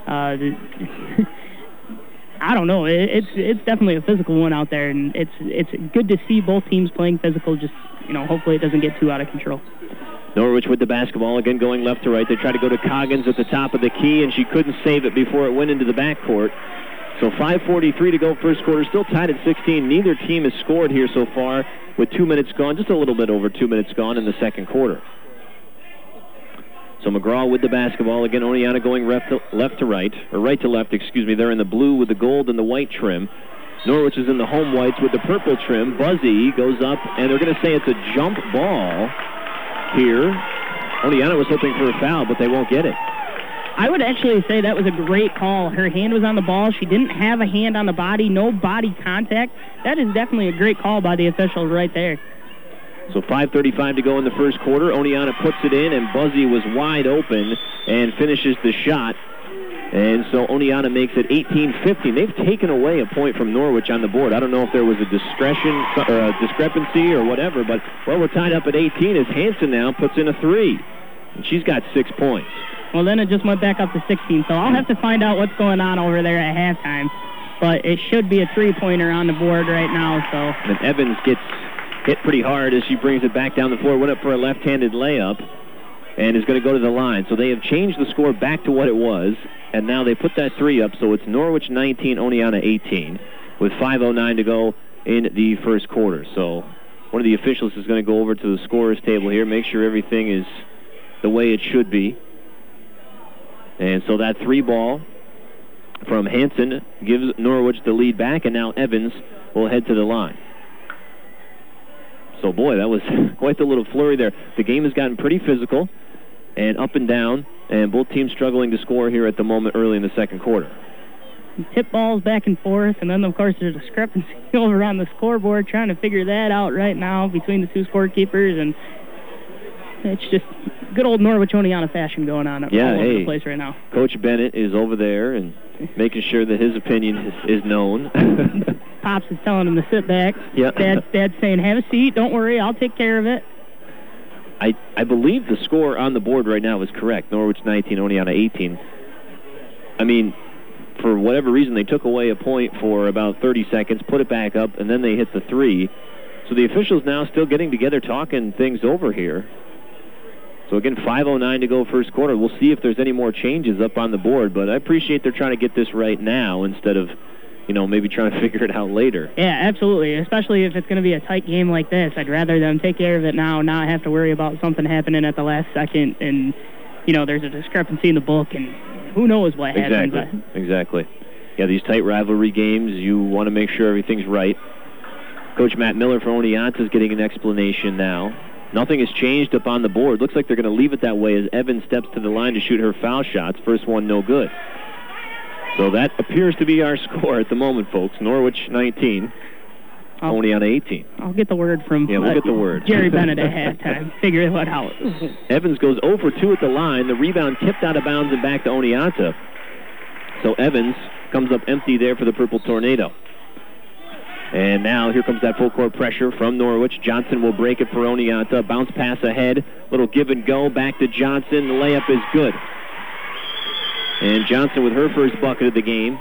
I don't know. It's definitely a physical one out there, and it's good to see both teams playing physical. Just, hopefully it doesn't get too out of control. Norwich with the basketball, again going left to right. They try to go to Coggins at the top of the key, and she couldn't save it before it went into the backcourt. So 5:43 to go first quarter, still tied at 16. Neither team has scored here so far with 2 minutes gone, just a little bit over 2 minutes gone in the second quarter. So McGraw with the basketball. Again, Oneonta going right to left, excuse me. They're in the blue with the gold and the white trim. Norwich is in the home whites with the purple trim. Buzzy goes up, and they're going to say it's a jump ball here. Oneonta was hoping for a foul, but they won't get it. I would actually say that was a great call. Her hand was on the ball. She didn't have a hand on the body, no body contact. That is definitely a great call by the officials right there. So 5:35 to go in the first quarter. Oneonta puts it in, and Buzzy was wide open and finishes the shot. And so Oneonta makes it 18-15. They've taken away a point from Norwich on the board. I don't know if there was a discrepancy or whatever, but, we're tied up at 18 as Hanson now puts in a three. And she's got 6 points. Well, then it just went back up to 16, so I'll have to find out what's going on over there at halftime. But it should be a three-pointer on the board right now. So. And Evans gets hit pretty hard as she brings it back down the floor. Went up for a left-handed layup and is going to go to the line. So they have changed the score back to what it was, and now they put that three up. So it's Norwich 19, Oneonta 18, with 5:09 to go in the first quarter. So one of the officials is going to go over to the scorer's table here, make sure everything is the way it should be. And so that three ball from Hanson gives Norwich the lead back, and now Evans will head to the line. So, boy, that was quite the little flurry there. The game has gotten pretty physical and up and down, and both teams struggling to score here at the moment early in the second quarter. Tip balls back and forth, and then, of course, there's a discrepancy over on the scoreboard, trying to figure that out right now between the two scorekeepers, and it's just good old Norwich Oneonta fashion going on all over the place right now. Coach Bennett is over there and making sure that his opinion is known. Pops is telling him to sit back. Yeah. Dad's saying, have a seat, don't worry, I'll take care of it. I believe the score on the board right now is correct. Norwich 19, Oneonta 18. I mean, for whatever reason, they took away a point for about 30 seconds, put it back up, and then they hit the three. So the officials now still getting together, talking things over here. So again, 5:09 to go first quarter. We'll see if there's any more changes up on the board, but I appreciate they're trying to get this right now instead of, maybe trying to figure it out later. Yeah, absolutely, especially if it's going to be a tight game like this. I'd rather them take care of it now, not have to worry about something happening at the last second, and, there's a discrepancy in the book, and who knows what happens. Exactly. Yeah, these tight rivalry games, you want to make sure everything's right. Coach Matt Miller for Oneonta is getting an explanation now. Nothing has changed up on the board. Looks like they're going to leave it that way as Evans steps to the line to shoot her foul shots. First one, no good. So that appears to be our score at the moment, folks. Norwich 19, Oneonta 18. I'll get the word from we'll get the word. Jerry Bennett at halftime. Figure it out. Evans goes 0 for 2 at the line. The rebound tipped out of bounds and back to Oneonta. So Evans comes up empty there for the Purple Tornado. And now here comes that full court pressure from Norwich. Johnson will break it for Oneonta. Bounce pass ahead. Little give and go. Back to Johnson. The layup is good. And Johnson with her first bucket of the game.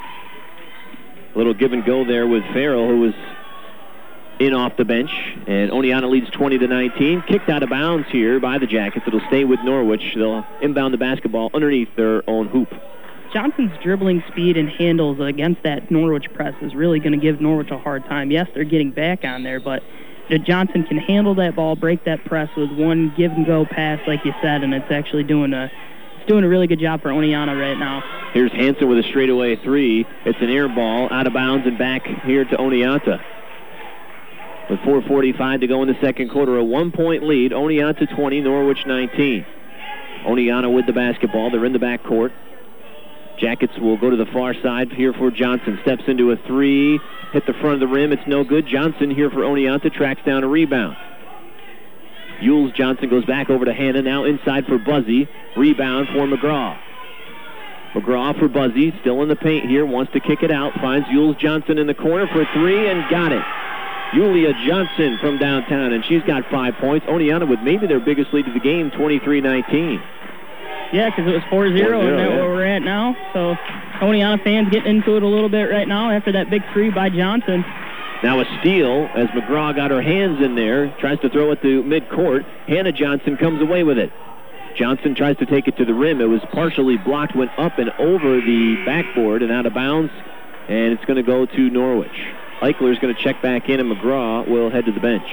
A little give and go there with Farrell, who was in off the bench. And Oneonta leads 20-19. Kicked out of bounds here by the Jackets. It'll stay with Norwich. They'll inbound the basketball underneath their own hoop. Johnson's dribbling speed and handles against that Norwich press is really going to give Norwich a hard time. Yes, they're getting back on there, but Johnson can handle that ball, break that press with one give-and-go pass, like you said, and it's actually doing a really good job for Oneonta right now. Here's Hansen with a straightaway three. It's an air ball, out of bounds and back here to Oneonta. With 4:45 to go in the second quarter, a 1-point lead. Oneonta 20, Norwich 19. Oneonta with the basketball. They're in the backcourt. Jackets will go to the far side here for Johnson. Steps into a three, hit the front of the rim. It's no good. Johnson here for Oneonta tracks down a rebound. Yules Johnson goes back over to Hanna, now inside for Buzzy. Rebound for McGraw. McGraw for Buzzy, still in the paint here, wants to kick it out. Finds Yules Johnson in the corner for three and got it. Yulia Johnson from downtown, and she's got 5 points. Oneonta with maybe their biggest lead of the game, 23-19. Yeah, because it was 4-0, and that's where we're at now. So Oneonta fans getting into it a little bit right now after that big three by Johnson. Now a steal as McGraw got her hands in there, tries to throw it to midcourt. Hannah Johnson comes away with it. Johnson tries to take it to the rim. It was partially blocked, went up and over the backboard and out of bounds, and it's going to go to Norwich. Eichler's going to check back in, and McGraw will head to the bench.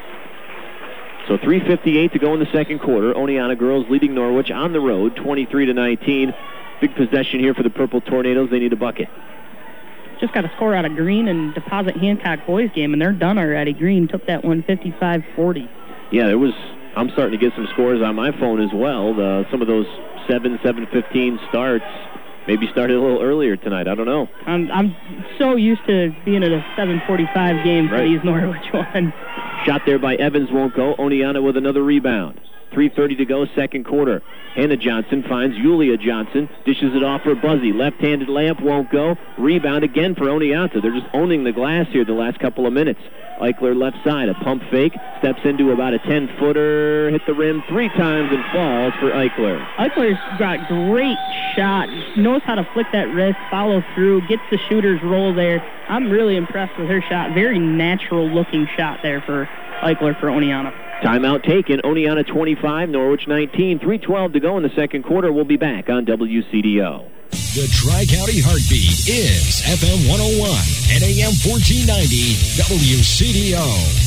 So 3:58 to go in the second quarter. Oneonta girls leading Norwich on the road, 23-19. Big possession here for the Purple Tornadoes. They need a bucket. Just got a score out of Green and Deposit Hancock boys game, and they're done already. Green took that one 55-40. Yeah, I'm starting to get some scores on my phone as well. Some of those 7:15 starts maybe started a little earlier tonight. I don't know. I'm so used to being at a 7:45 game for these Norwich ones. Shot there by Evans won't go. Oneonta with another rebound. 3:30 to go, second quarter. Hannah Johnson finds Yulia Johnson, dishes it off for Buzzy. Left-handed layup won't go. Rebound again for Oneonta. They're just owning the glass here the last couple of minutes. Eichler left side, a pump fake, steps into about a 10-footer, hit the rim 3 times and falls for Eichler. Eichler's got great shot, knows how to flick that wrist, follow through, gets the shooter's roll there. I'm really impressed with her shot. Very natural-looking shot there for Eichler for Oneonta. Timeout taken. Oneonta 25, Norwich 19. 3:12 to go in the second quarter. We'll be back on WCDO. The Tri-County Heartbeat is FM 101 and AM 1490 WCDO.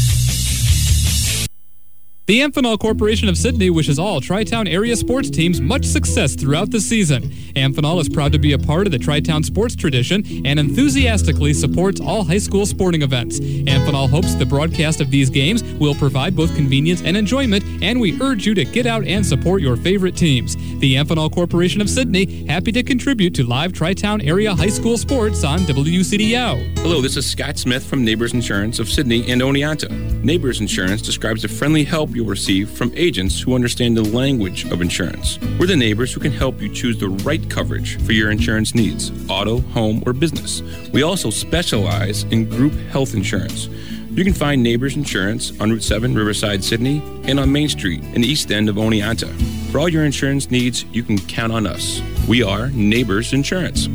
The Amphenol Corporation of Sydney wishes all Tri-Town area sports teams much success throughout the season. Amphenol is proud to be a part of the Tri-Town sports tradition and enthusiastically supports all high school sporting events. Amphenol hopes the broadcast of these games will provide both convenience and enjoyment, and we urge you to get out and support your favorite teams. The Amphenol Corporation of Sydney, happy to contribute to live Tri-Town area high school sports on WCDO. Hello, this is Scott Smith from Neighbors Insurance of Sydney and Oneonta. Neighbors Insurance describes the friendly help you'll receive from agents who understand the language of insurance. We're the neighbors who can help you choose the right coverage for your insurance needs, auto, home, or business. We also specialize in group health insurance. You can find Neighbors Insurance on Route 7, Riverside, Sydney, and on Main Street in the east end of Oneonta. For all your insurance needs, you can count on us. We are Neighbors Insurance.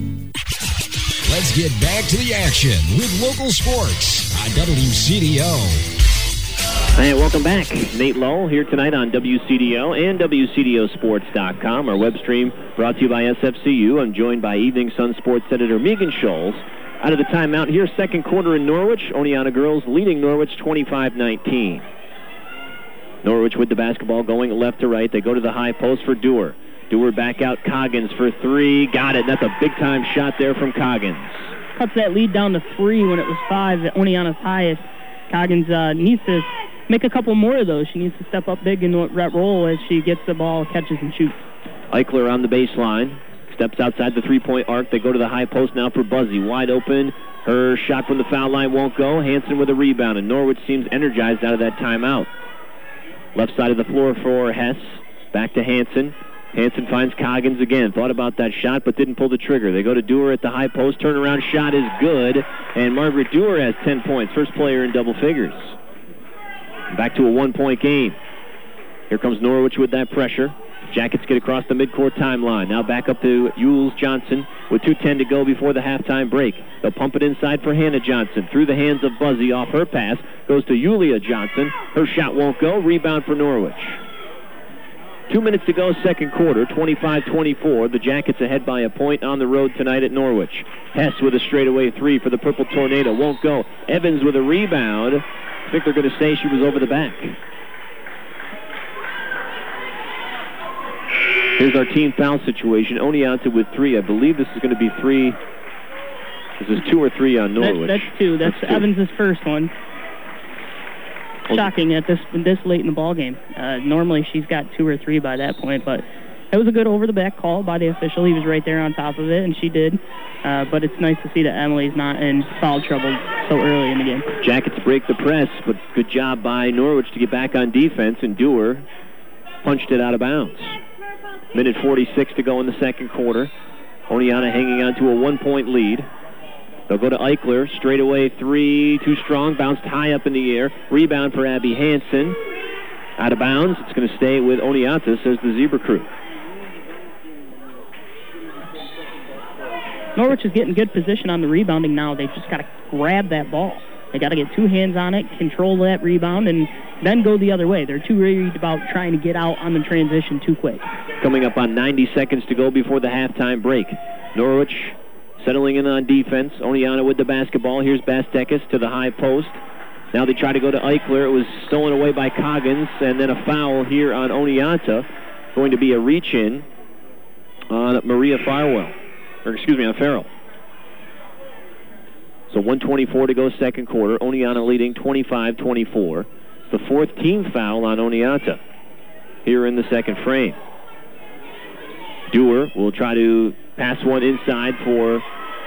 Let's get back to the action with local sports on WCDO. Hey, welcome back. Nate Lowell here tonight on WCDO and WCDOsports.com. Our web stream brought to you by SFCU. I'm joined by Evening Sun Sports editor Megan Scholes. Out of the timeout here, second quarter in Norwich. Oneonta girls leading Norwich 25-19. Norwich with the basketball going left to right. They go to the high post for Dewar. Dewar back out Coggins for three. Got it. That's a big-time shot there from Coggins. Cuts that lead down to 3 when it was 5 at Oneonta's highest. Coggins needs to make a couple more of those. She needs to step up big in that role as she gets the ball, catches, and shoots. Eichler on the baseline. Steps outside the three-point arc. They go to the high post now for Buzzy. Wide open. Her shot from the foul line won't go. Hansen with a rebound, and Norwich seems energized out of that timeout. Left side of the floor for Hess. Back to Hansen. Hansen finds Coggins again. Thought about that shot, but didn't pull the trigger. They go to Dewar at the high post. Turnaround shot is good, and Margaret Dewar has 10 points. First player in double figures. Back to a one-point game. Here comes Norwich with that pressure. Jackets get across the midcourt timeline. Now back up to Yules Johnson with 2:10 to go before the halftime break. They'll pump it inside for Hannah Johnson. Through the hands of Buzzy off her pass. Goes to Yulia Johnson. Her shot won't go. Rebound for Norwich. 2 minutes to go, second quarter, 25-24. The Jackets ahead by a point on the road tonight at Norwich. Hess with a straightaway three for the Purple Tornado. Won't go. Evans with a rebound. I think they're going to say she was over the back. Here's our team foul situation. Oneonta with 3. I believe this is going to be 3. This is 2 or 3 on Norwich. That's 2. That's 2. Evans' first one. Shocking at this late in the ball game. Normally she's got 2 or 3 by that point, but it was a good over-the-back call by the official. He was right there on top of it, and she did. But it's nice to see that Emily's not in foul trouble so early in the game. Jackets break the press, but good job by Norwich to get back on defense, and Dewar punched it out of bounds. Minute 46 to go in the second quarter. Oneonta hanging on to a 1-point lead. They'll go to Eichler. Straight away 3, too strong. Bounced high up in the air. Rebound for Abby Hansen. Out of bounds. It's going to stay with Oneonta, says the Zebra Crew. Norwich is getting good position on the rebounding now. They just got to grab that ball. They got to get 2 hands on it, control that rebound, and then go the other way. They're too worried about trying to get out on the transition too quick. Coming up on 90 seconds to go before the halftime break. Norwich settling in on defense. Oneonta with the basketball. Here's Bastekis to the high post. Now they try to go to Eichler. It was stolen away by Coggins, and then a foul here on Oneonta. Going to be a reach-in on Maria Farwell. Or excuse me, on Farrell. So 1:24 to go second quarter. Oneonta leading 25-24. The 4th team foul on Oneonta here in the second frame. Dewar will try to pass one inside for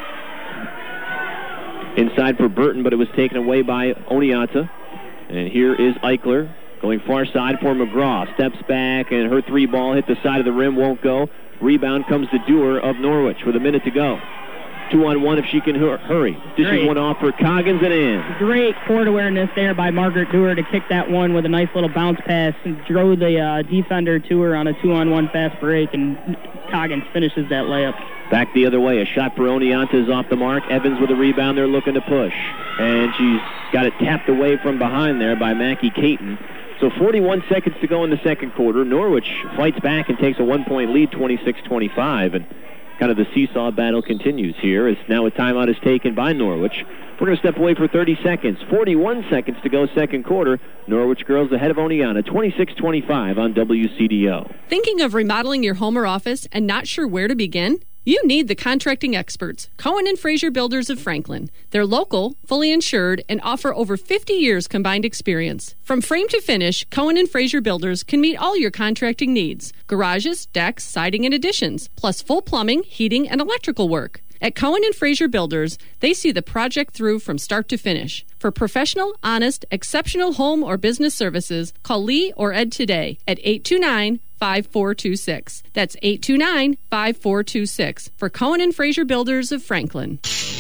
Burton, but it was taken away by Oneonta. And here is Eichler going far side for McGraw. Steps back, and her 3 ball hit the side of the rim, won't go. Rebound comes to Dewar of Norwich with a minute to go. 2-on-1 if she can hurry. Dishes one off for Coggins and in. Great court awareness there by Margaret Dewar to kick that one with a nice little bounce pass and drove the defender to her on a 2-on-1 fast break, and Coggins finishes that layup. Back the other way. A shot for Oneonta is off the mark. Evans with a rebound. They're looking to push. And she's got it tapped away from behind there by Mackie Caton. So 41 seconds to go in the second quarter. Norwich fights back and takes a 1-point lead, 26-25. And kind of the seesaw battle continues here as now a timeout is taken by Norwich. We're going to step away for 30 seconds. 41 seconds to go second quarter. Norwich girls ahead of Oneonta, 26-25 on WCDO. Thinking of remodeling your home or office and not sure where to begin? You need the contracting experts, Cohen & Fraser Builders of Franklin. They're local, fully insured, and offer over 50 years combined experience. From frame to finish, Cohen & Fraser Builders can meet all your contracting needs. Garages, decks, siding, and additions, plus full plumbing, heating, and electrical work. At Cohen & Fraser Builders, they see the project through from start to finish. For professional, honest, exceptional home or business services, call Lee or Ed today at 829-5426. That's 829-5426 for Cohen & Fraser Builders of Franklin.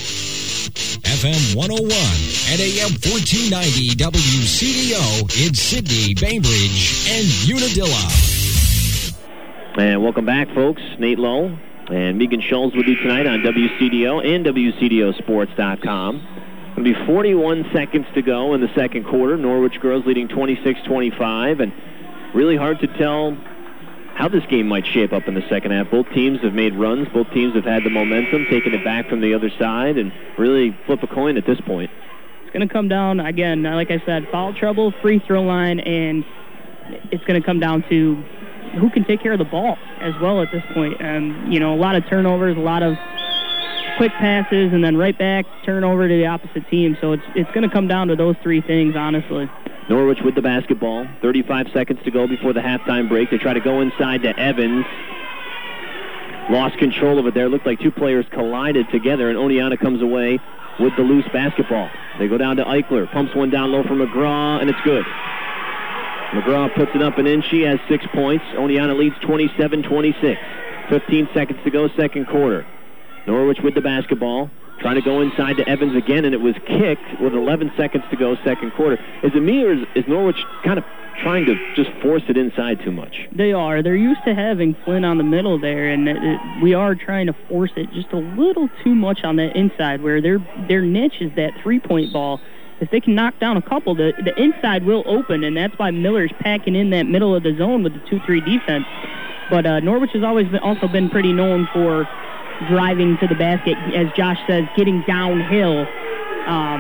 FM 101 and AM 1490 WCDO in Sydney, Bainbridge, and Unadilla. And welcome back, folks. Nate Lowe and Megan Schulz with you tonight on WCDO and WCDOsports.com. It'll be 41 seconds to go in the second quarter. Norwich girls leading 26-25, and really hard to tell how this game might shape up in the second half. Both teams have made runs. Both teams have had the momentum, taken it back from the other side, and really flip a coin at this point. It's going to come down, again, like I said, foul trouble, free throw line, and it's going to come down to who can take care of the ball as well at this point. A lot of turnovers, a lot of quick passes, and then right back, turnover to the opposite team. So it's going to come down to those 3 things, honestly. Norwich with the basketball. 35 seconds to go before the halftime break. They try to go inside to Evans. Lost control of it there. Looked like 2 players collided together, and Oneonta comes away with the loose basketball. They go down to Eichler. Pumps one down low for McGraw, and it's good. McGraw puts it up and in. She has 6 points. Oneonta leads 27-26. 15 seconds to go second quarter. Norwich with the basketball. Trying to go inside to Evans again, and it was kicked with 11 seconds to go second quarter. Is it me, or is Norwich kind of trying to just force it inside too much? They are. They're used to having Flynn on the middle there, and we are trying to force it just a little too much on that inside, where their niche is that three-point ball. If they can knock down a couple, the inside will open, and that's why Miller's packing in that middle of the zone with the 2-3 defense. But Norwich has always also been pretty known for driving to the basket, as Josh says, getting downhill.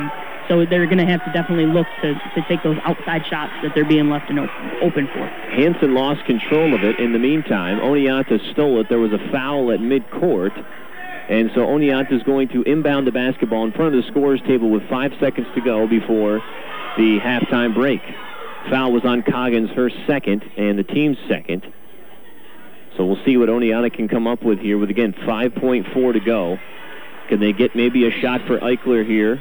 So they're going to have to definitely look to take those outside shots that they're being left open for. Hansen lost control of it. In the meantime, Oneonta stole it. There was a foul at midcourt. And so Oneonta is going to inbound the basketball in front of the scorer's table with 5 seconds to go before the halftime break. Foul was on Coggins, her second, and the team's second. So we'll see what Oneonta can come up with here with, again, 5.4 to go. Can they get maybe a shot for Eichler here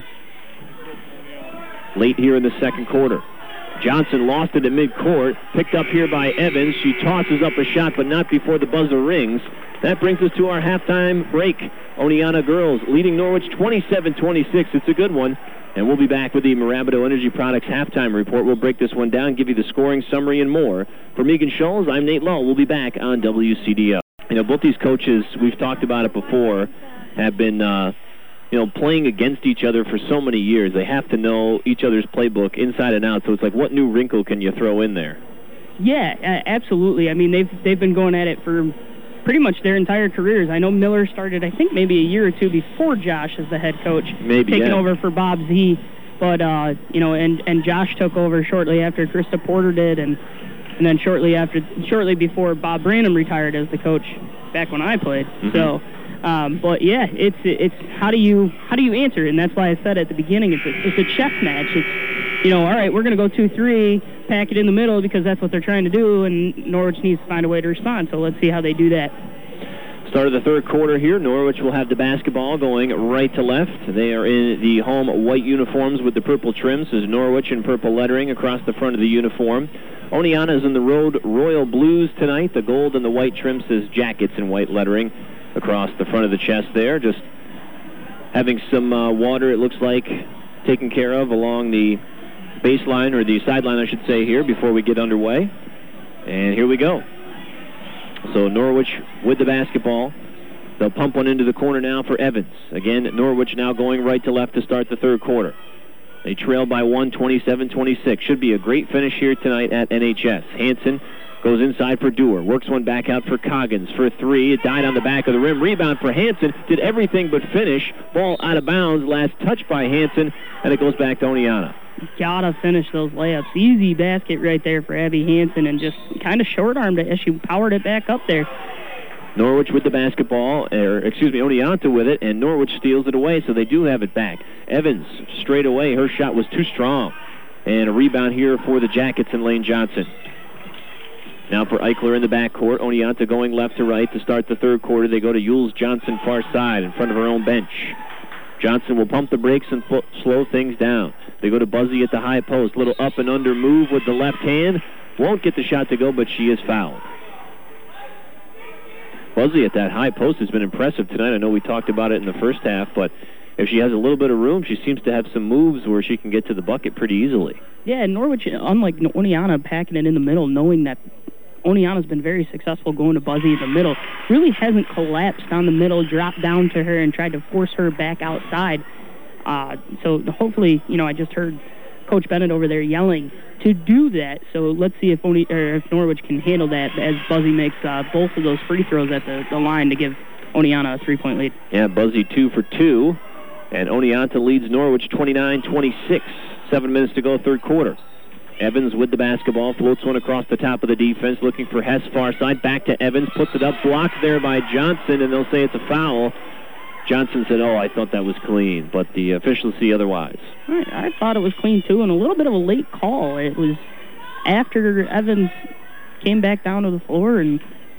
late here in the second quarter? Johnson lost it at midcourt, picked up here by Evans. She tosses up a shot, but not before the buzzer rings. That brings us to our halftime break. Oneonta girls leading Norwich 27-26. It's a good one. And we'll be back with the Mirabito Energy Products halftime report. We'll break this one down, give you the scoring summary and more. For Megan Scholes, I'm Nate Lowe. We'll be back on WCDO. You know, both these coaches, we've talked about it before, have been, playing against each other for so many years. They have to know each other's playbook inside and out. So it's like, what new wrinkle can you throw in there? Yeah, absolutely. I mean, they've been going at it for pretty much their entire careers. I know Miller started, I think, maybe a year or two before Josh as the head coach, taking over for Bob Z. But and Josh took over shortly after Krista Porter did, and then shortly before Bob Branham retired as the coach back when I played. Mm-hmm. So, but yeah, it's how do you answer it? And that's why I said at the beginning it's a chess match. It's all right, we're going to go 2-3, pack it in the middle because that's what they're trying to do, and Norwich needs to find a way to respond. So let's see how they do that. Start of the third quarter here. Norwich will have the basketball going right to left. They are in the home white uniforms with the purple trims. There's Norwich and purple lettering across the front of the uniform. Oneonta is in the road royal blues tonight. The gold and the white trim says Jackets in white lettering across the front of the chest there. Just having some water, it looks like, taken care of along the baseline, or the sideline, I should say, here before we get underway. And here we go. So Norwich with the basketball. They'll pump one into the corner now for Evans. Again, Norwich now going right to left to start the third quarter. They trail by 1, 27-26. Should be a great finish here tonight at NHS. Hansen goes inside for Dewar. Works one back out for Coggins for three. It died on the back of the rim. Rebound for Hansen. Did everything but finish. Ball out of bounds. Last touch by Hansen. And it goes back to Oneonta. Gotta finish those layups. Easy basket right there for Abby Hansen, and just kind of short-armed it as she powered it back up there. Norwich with the basketball, Oneonta with it, and Norwich steals it away, so they do have it back. Evans straight away. Her shot was too strong. And a rebound here for the Jackets and Lane Johnson. Now for Eichler in the backcourt. Oneonta going left to right to start the third quarter. They go to Yules Johnson far side in front of her own bench. Johnson will pump the brakes and slow things down. They go to Buzzy at the high post. Little up and under move with the left hand. Won't get the shot to go, but she is fouled. Buzzy at that high post has been impressive tonight. I know we talked about it in the first half, but if she has a little bit of room, she seems to have some moves where she can get to the bucket pretty easily. Yeah, Norwich, unlike Oneonta, packing it in the middle, knowing that Oneonta's been very successful going to Buzzy in the middle, really hasn't collapsed on the middle, dropped down to her, and tried to force her back outside. So hopefully, I just heard Coach Bennett over there yelling to do that. So let's see if Norwich can handle that as Buzzy makes both of those free throws at the line to give Oneonta a 3-point lead. Yeah, Buzzy 2 for 2, and Oneonta leads Norwich 29-26. 7 minutes to go, third quarter. Evans with the basketball, floats one across the top of the defense, looking for Hess far side. Back to Evans, puts it up, blocked there by Johnson, and they'll say it's a foul. Johnson said, I thought that was clean, but the officials see otherwise. I thought it was clean, too, and a little bit of a late call. It was after Evans came back down to the floor. And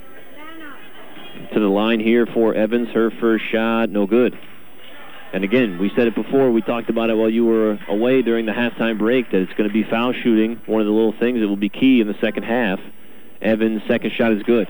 to the line here for Evans, her first shot, no good. And again, we said it before, we talked about it while you were away during the halftime break, that it's going to be foul shooting, one of the little things that will be key in the second half. Evans' second shot is good.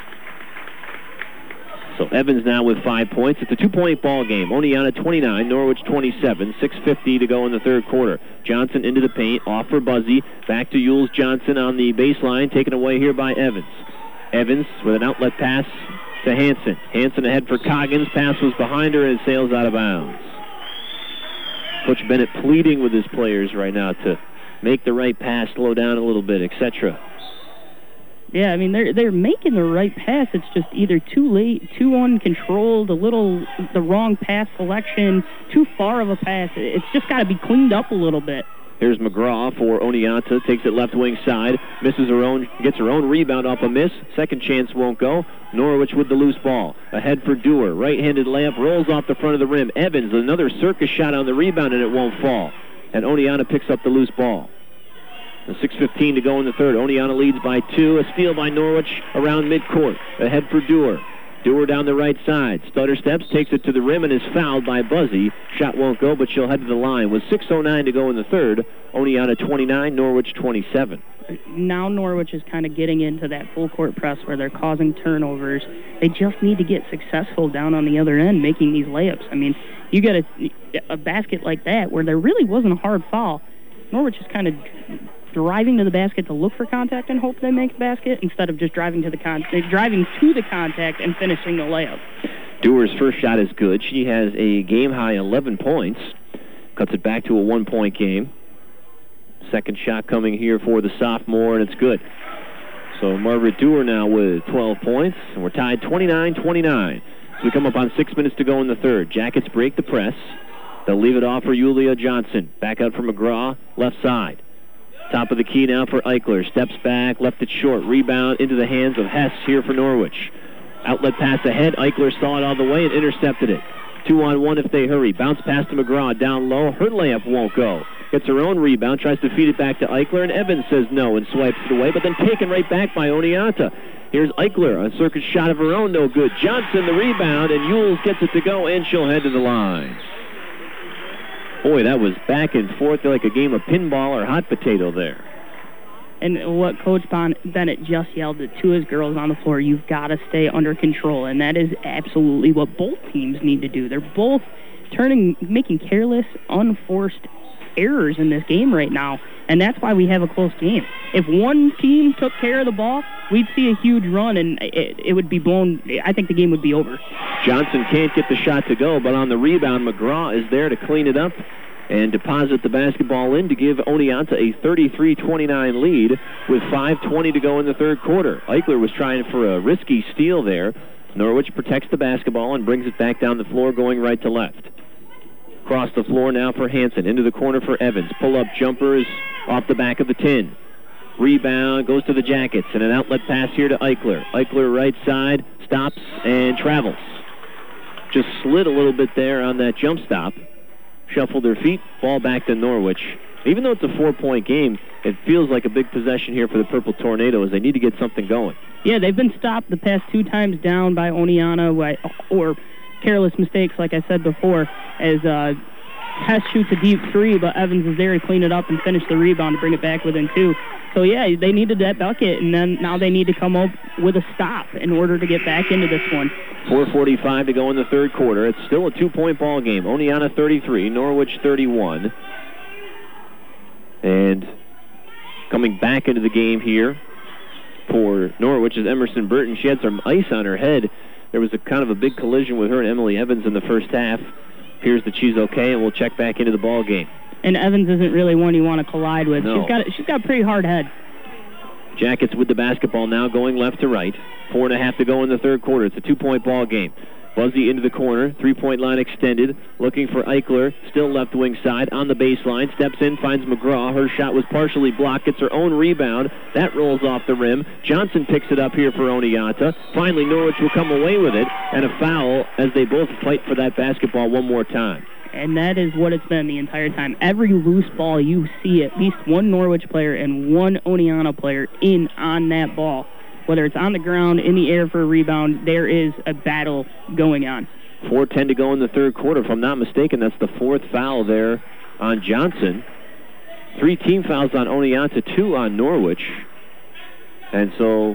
So Evans now with 5 points. It's a 2-point ball game. Oneonta 29, Norwich 27. 6:50 to go in the third quarter. Johnson into the paint, off for Buzzy. Back to Yules Johnson on the baseline, taken away here by Evans. Evans with an outlet pass to Hansen. Hansen ahead for Coggins. Pass was behind her and it sails out of bounds. Coach Bennett pleading with his players right now to make the right pass, slow down a little bit, etc. Yeah, I mean, they're making the right pass. It's just either too late, too uncontrolled, the wrong pass selection, too far of a pass. It's just got to be cleaned up a little bit. Here's McGraw for Oneonta. Takes it left wing side. Misses her own, gets her own rebound off a miss. Second chance won't go. Norwich with the loose ball. Ahead for Dewar. Right-handed layup rolls off the front of the rim. Evans, another circus shot on the rebound, and it won't fall. And Oneonta picks up the loose ball. 6:15 to go in the third. Oneonta leads by 2. A steal by Norwich around midcourt. Ahead for Dewar. Dewar down the right side. Stutter steps, takes it to the rim, and is fouled by Buzzy. Shot won't go, but she'll head to the line. With 6:09 to go in the third, Oneonta 29, Norwich 27. Now Norwich is kind of getting into that full court press where they're causing turnovers. They just need to get successful down on the other end making these layups. I mean, you get a basket like that where there really wasn't a hard foul. Norwich is kind of driving to the basket to look for contact and hope they make the basket instead of just driving to the contact and finishing the layup. Dewar's first shot is good. She has a game-high 11 points. Cuts it back to a 1-point game. Second shot coming here for the sophomore, and it's good. So Margaret Dewar now with 12 points, and we're tied 29-29. So we come up on 6 minutes to go in the third. Jackets break the press. They'll leave it off for Yulia Johnson. Back out for McGraw, left side. Top of the key now for Eichler. Steps back, left it short. Rebound into the hands of Hess here for Norwich. Outlet pass ahead. Eichler saw it all the way and intercepted it. 2-on-1 if they hurry. Bounce pass to McGraw down low. Her layup won't go. Gets her own rebound, tries to feed it back to Eichler, and Evans says no and swipes it away, but then taken right back by Oneonta. Here's Eichler, a circus shot of her own, no good. Johnson the rebound, and Yules gets it to go, and she'll head to the line. Boy, that was back and forth like a game of pinball or hot potato there. And what Coach Bennett just yelled to his girls on the floor, you've got to stay under control, and that is absolutely what both teams need to do. They're both making careless, unforced errors in this game right now, and that's why we have a close game. If one team took care of the ball, we'd see a huge run, and it would be blown. I think the game would be over. Johnson can't get the shot to go, but on the rebound, McGraw is there to clean it up and deposit the basketball in to give Oneonta a 33-29 lead with 5:20 to go in the third quarter. Eichler was trying for a risky steal there. Norwich protects the basketball and brings it back down the floor, going right to left. Across the floor now for Hansen. Into the corner for Evans. Pull-up jumpers off the back of the tin. Rebound goes to the Jackets, and an outlet pass here to Eichler. Eichler right side, stops and travels. Just slid a little bit there on that jump stop. Shuffled her feet, ball back to Norwich. Even though it's a 4-point game, it feels like a big possession here for the Purple Tornadoes. They need to get something going. Yeah, they've been stopped the past 2 times down by Oneonta or careless mistakes, like I said before, as Hess shoots a deep 3, but Evans is there to clean it up and finish the rebound to bring it back within 2. So, yeah, they needed that bucket, and then now they need to come up with a stop in order to get back into this one. 4:45 to go in the third quarter. It's still a 2-point ball game. Oneonta 33, Norwich 31. And coming back into the game here for Norwich is Emerson Burton. She had some ice on her head. There was a kind of a big collision with her and Emily Evans in the first half. Appears that she's okay, and we'll check back into the ball game. And Evans isn't really one you want to collide with. No. She's got a pretty hard head. Jackets with the basketball now going left to right. 4.5 to go in the third quarter. It's a 2-point ball game. Buzzy into the corner. 3-point line extended. Looking for Eichler. Still left wing side on the baseline. Steps in, finds McGraw. Her shot was partially blocked. Gets her own rebound. That rolls off the rim. Johnson picks it up here for Oneonta. Finally, Norwich will come away with it. And a foul as they both fight for that basketball one more time. And that is what it's been the entire time. Every loose ball, you see at least one Norwich player and one Oneonta player in on that ball. Whether it's on the ground, in the air for a rebound, there is a battle going on. 4:10 to go in the third quarter. If I'm not mistaken, that's the 4th foul there on Johnson. 3 team fouls on Oneonta, 2 on Norwich. And so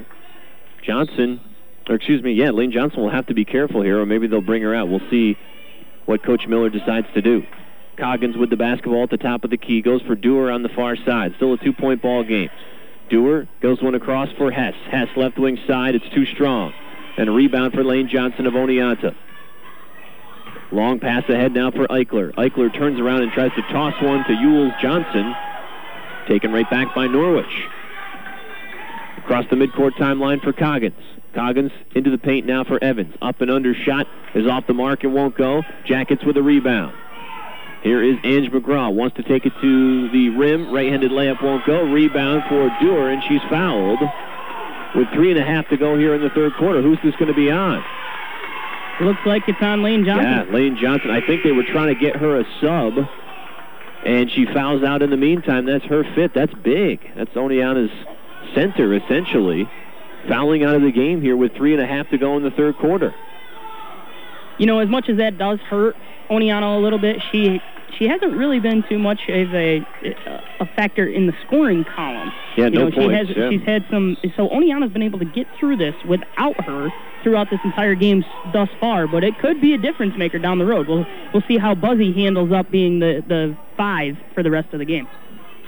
Lane Johnson will have to be careful here, or maybe they'll bring her out. We'll see what Coach Miller decides to do. Coggins with the basketball at the top of the key. Goes for Dewar on the far side. Still a 2-point ball game. Dewar goes one across for Hess. Hess left wing side. It's too strong. And a rebound for Lane Johnson of Oneonta. Long pass ahead now for Eichler. Eichler turns around and tries to toss one to Yules Johnson. Taken right back by Norwich. Across the midcourt timeline for Coggins. Coggins into the paint now for Evans. Up and under shot is off the mark and won't go. Jackets with a rebound. Here is Ange McGraw. Wants to take it to the rim. Right-handed layup won't go. Rebound for Dewar, and she's fouled. With 3.5 to go here in the third quarter. Who's this going to be on? Looks like it's on Lane Johnson. Yeah, Lane Johnson. I think they were trying to get her a sub, and she fouls out in the meantime. That's her fifth. That's big. That's Oneonta's center, essentially, fouling out of the game here with 3.5 to go in the third quarter. You know, as much as that does hurt Oneonta a little bit, she hasn't really been too much of a factor in the scoring column. Yeah, no points. She's had some. So Oneonta's been able to get through this without her throughout this entire game thus far. But it could be a difference maker down the road. We'll see how Buzzy handles up being the 5 for the rest of the game.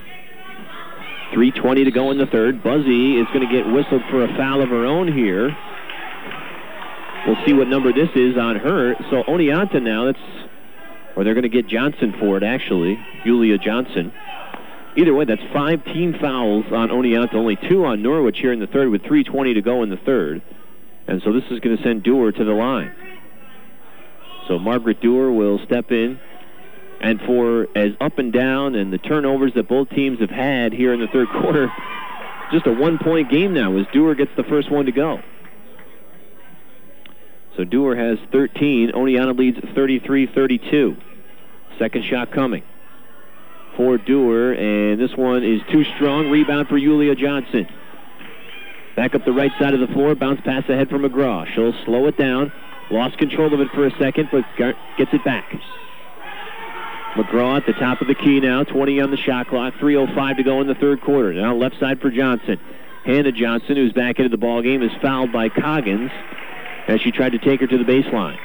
3:20 to go in the third. Buzzy is going to get whistled for a foul of her own here. We'll see what number this is on her. So Oneonta now, or they're going to get Johnson for it, actually. Julia Johnson. Either way, that's 5 team fouls on Oneonta, only 2 on Norwich here in the third with 3:20 to go in the third. And so this is going to send Dewar to the line. So Margaret Dewar will step in. And for as up and down and the turnovers that both teams have had here in the third quarter, just a 1-point game now as Dewar gets the first one to go. So Dewar has 13. Oneonta leads 33-32. Second shot coming for Dewar, and this one is too strong. Rebound for Julia Johnson. Back up the right side of the floor. Bounce pass ahead for McGraw. She'll slow it down. Lost control of it for a second, but gets it back. McGraw at the top of the key now. 20 on the shot clock. 3:05 to go in the third quarter. Now left side for Johnson. Hannah Johnson, who's back into the ball game, is fouled by Coggins as she tried to take her to the baseline.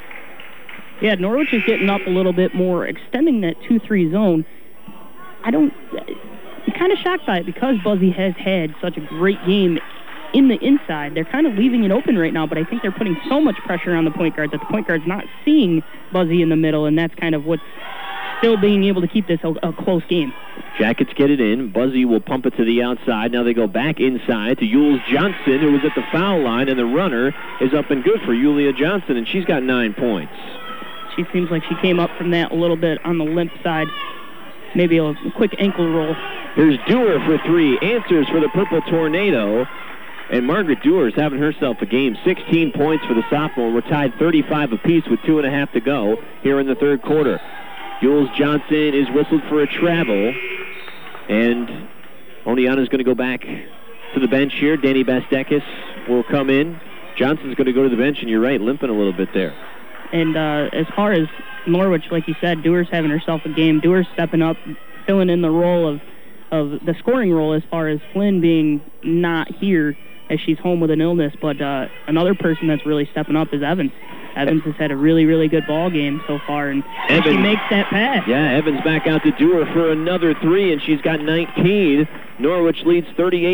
Yeah, Norwich is getting up a little bit more, extending that 2-3 zone. I'm kind of shocked by it because Buzzy has had such a great game in the inside. They're kind of leaving it open right now, but I think they're putting so much pressure on the point guard that the point guard's not seeing Buzzy in the middle, and that's kind of what's still being able to keep this a close game. Jackets get it in. Buzzy will pump it to the outside. Now they go back inside to Jules Johnson, who was at the foul line, and the runner is up and good for Julia Johnson, and she's got 9 points. She seems like she came up from that a little bit on the limp side. Maybe a quick ankle roll. Here's Dewar for 3. Answers for the Purple Tornado. And Margaret Dewar is having herself a game. 16 points for the sophomore. We're tied 35 apiece with 2.5 to go here in the third quarter. Jules Johnson is whistled for a travel. And Oneonta's going to go back to the bench here. Danny Bastekis will come in. Johnson's going to go to the bench, and you're right, limping a little bit there. And as far as Norwich, like you said, Dewar's having herself a game. Dewar's stepping up, filling in the role of the scoring role as far as Flynn being not here as she's home with an illness. But another person that's really stepping up is Evans. Evans has had a really, really good ball game so far, and she makes that pass. Yeah, Evans back out to Dewar for another 3, and she's got 19. Norwich leads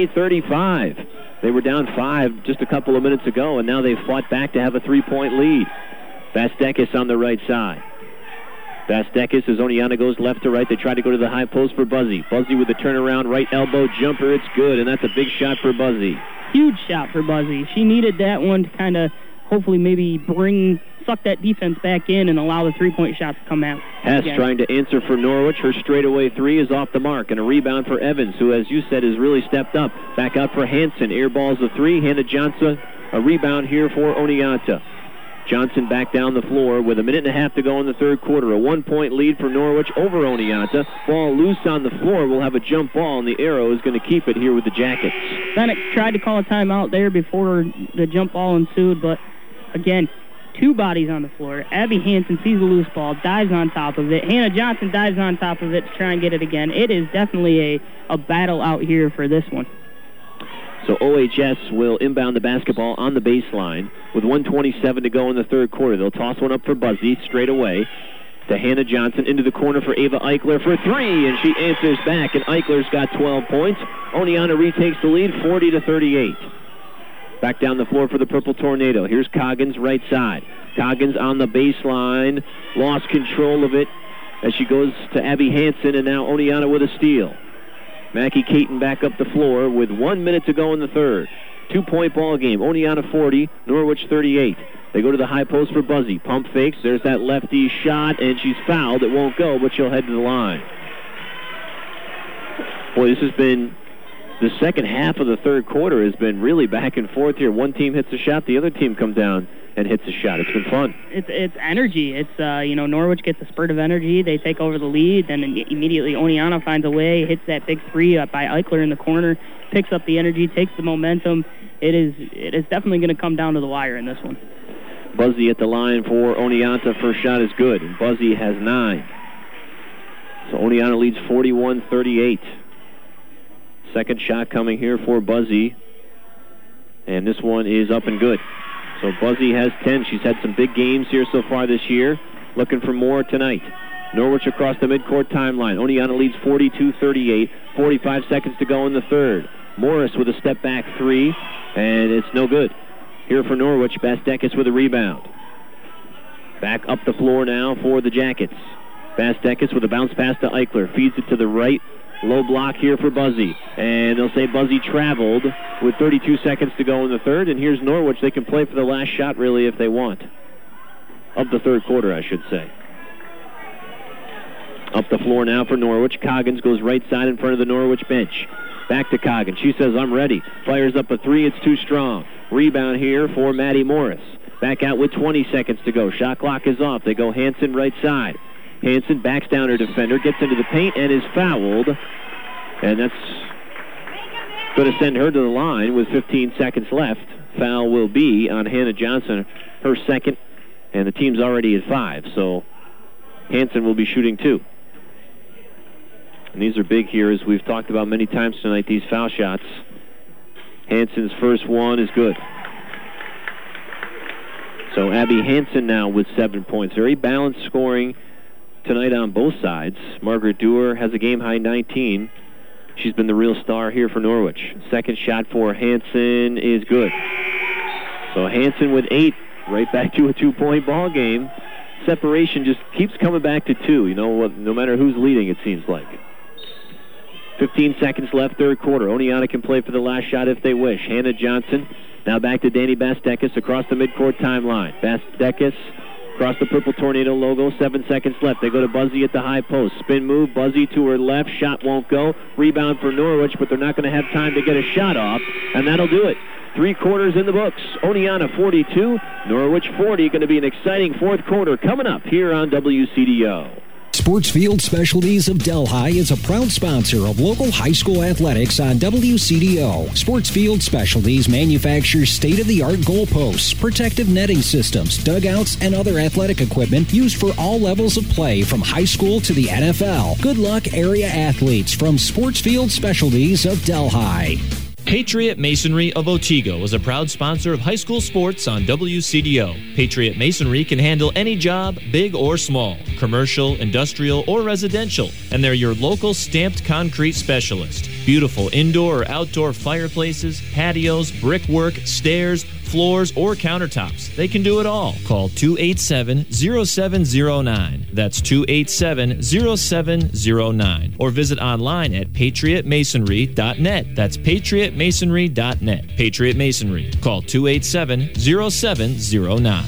38-35. They were down 5 just a couple of minutes ago, and now they've fought back to have a 3-point lead. Bastekis on the right side. Bastekis as Oneonta goes left to right. They try to go to the high post for Buzzy. Buzzy with the turnaround right elbow jumper. It's good, and that's a big shot for Buzzy. Huge shot for Buzzy. She needed that one to kind of hopefully maybe suck that defense back in and allow the 3-point shot to come out. Hess trying to answer for Norwich. Her straightaway 3 is off the mark, and a rebound for Evans, who, as you said, has really stepped up. Back out for Hanson. Airballs the 3. Hannah Johnson, a rebound here for Oneonta. Johnson back down the floor with 1.5 to go in the third quarter. A 1-point lead for Norwich over Oneonta. Ball loose on the floor. We'll have a jump ball, and the Arrow is going to keep it here with the Jackets. Fennick tried to call a timeout there before the jump ball ensued, but again, 2 bodies on the floor. Abby Hanson sees the loose ball, dives on top of it. Hannah Johnson dives on top of it to try and get it again. It is definitely a battle out here for this one. So OHS will inbound the basketball on the baseline with 1:27 to go in the third quarter. They'll toss one up for Buzzy straight away to Hannah Johnson into the corner for Ava Eichler for 3, and she answers back, and Eichler's got 12 points. Oneonta retakes the lead 40-38. Back down the floor for the Purple Tornado. Here's Coggins right side. Coggins on the baseline, lost control of it as she goes to Abby Hanson, and now Oneonta with a steal. Mackie Caton back up the floor with 1 minute to go in the third. 2-point ball game. Oneonta 40, Norwich 38. They go to the high post for Buzzy. Pump fakes. There's that lefty shot, and she's fouled. It won't go, but she'll head to the line. Boy, this has been the second half of the third quarter has been really back and forth here. One team hits a shot, the other team comes down and hits a shot. It's been fun. It's energy. It's Norwich gets a spurt of energy. They take over the lead, then immediately Oneonta finds a way, hits that big three by Eichler in the corner, picks up the energy, takes the momentum. It is definitely going to come down to the wire in this one. Buzzy at the line for Oneonta. First shot is good, and Buzzy has 9. So Oneonta leads 41-38. Second shot coming here for Buzzy, and this one is up and good. So Buzzy has 10. She's had some big games here so far this year. Looking for more tonight. Norwich across the midcourt timeline. Oneonta leads 42-38. 45 seconds to go in the third. Morris with a step-back three, and it's no good. Here for Norwich, Bastekis with a rebound. Back up the floor now for the Jackets. Bastekis with a bounce pass to Eichler. Feeds it to the right. Low block here for Buzzy. And they'll say Buzzy traveled with 32 seconds to go in the third. And here's Norwich. They can play for the last shot, really, if they want. Of the third quarter, I should say. Up the floor now for Norwich. Coggins goes right side in front of the Norwich bench. Back to Coggins. She says, I'm ready. Fires up a three. It's too strong. Rebound here for Maddie Morris. Back out with 20 seconds to go. Shot clock is off. They go Hansen right side. Hansen backs down her defender, gets into the paint, and is fouled. And that's going to send her to the line with 15 seconds left. Foul will be on Hannah Johnson, her second, and the team's already at 5. So Hansen will be shooting 2. And these are big here, as we've talked about many times tonight, these foul shots. Hansen's first one is good. So Abby Hansen now with 7 points. Very balanced scoring tonight on both sides. Margaret Dewar has a game-high 19. She's been the real star here for Norwich. Second shot for Hansen is good. So Hansen with 8, right back to a 2-point ball game. Separation just keeps coming back to 2. No matter who's leading, it seems like. 15 seconds left, third quarter. Oneonta can play for the last shot if they wish. Hannah Johnson now back to Danny Bastekis across the midcourt timeline. Bastekis across the Purple Tornado logo, 7 seconds left. They go to Buzzy at the high post. Spin move, Buzzy to her left. Shot won't go. Rebound for Norwich, but they're not going to have time to get a shot off, and that'll do it. 3 quarters in the books. Oneonta 42, Norwich 40. Going to be an exciting fourth quarter coming up here on WCDO. Sportsfield Specialties of Delhi is a proud sponsor of local high school athletics on WCDO. Sportsfield Specialties manufactures state-of-the-art goalposts, protective netting systems, dugouts, and other athletic equipment used for all levels of play from high school to the NFL. Good luck, area athletes, from Sportsfield Specialties of Delhi. Patriot Masonry of Otsego is a proud sponsor of high school sports on WCDO. Patriot Masonry can handle any job, big or small, commercial, industrial, or residential, and they're your local stamped concrete specialist. Beautiful indoor or outdoor fireplaces, patios, brickwork, stairs, floors, or countertops. They can do it all. Call 287-0709. That's 287-0709. Or visit online at patriotmasonry.net. That's patriotmasonry.net. Patriot Masonry. Call 287-0709.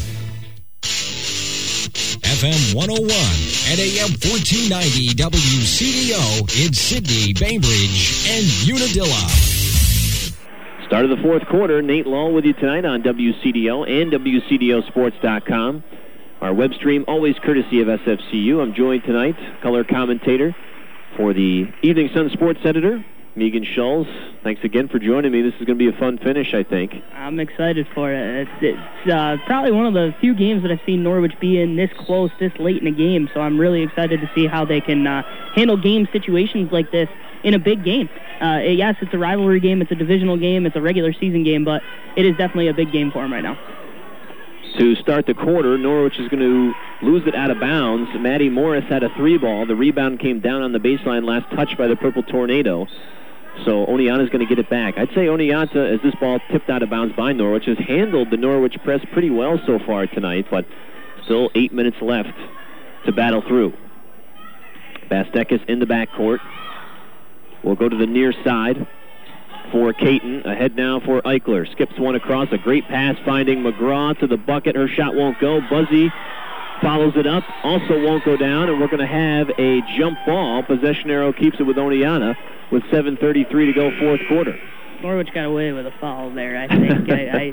FM 101 and AM 1490 WCDO in Sydney, Bainbridge, and Unadilla. Start of the fourth quarter. Nate Lull with you tonight on WCDO and WCDOsports.com. Our web stream always courtesy of SFCU. I'm joined tonight, color commentator for the Evening Sun Sports Editor, Megan Schulz. Thanks again for joining me. This is going to be a fun finish, I think. I'm excited for it. It's probably one of the few games that I've seen Norwich be in this close, this late in a game, so I'm really excited to see how they can handle game situations like this in a big game. Yes, it's a rivalry game, it's a divisional game, it's a regular season game, but it is definitely a big game for them right now. To start the quarter, Norwich is going to lose it out of bounds. Maddie Morris had a 3-ball. The rebound came down on the baseline, last touch by the Purple Tornado. So Oneonta is going to get it back. I'd say Oneonta, as this ball tipped out of bounds by Norwich, has handled the Norwich press pretty well so far tonight, but still 8 minutes left to battle through. Bastekis in the backcourt will go to the near side for Caton. Ahead now for Eichler. Skips one across. A great pass finding McGraw to the bucket. Her shot won't go. Buzzy follows it up. Also won't go down. And we're going to have a jump ball. Possession arrow keeps it with Oneonta with 7:33 to go fourth quarter. Norwich got away with a foul there, I think.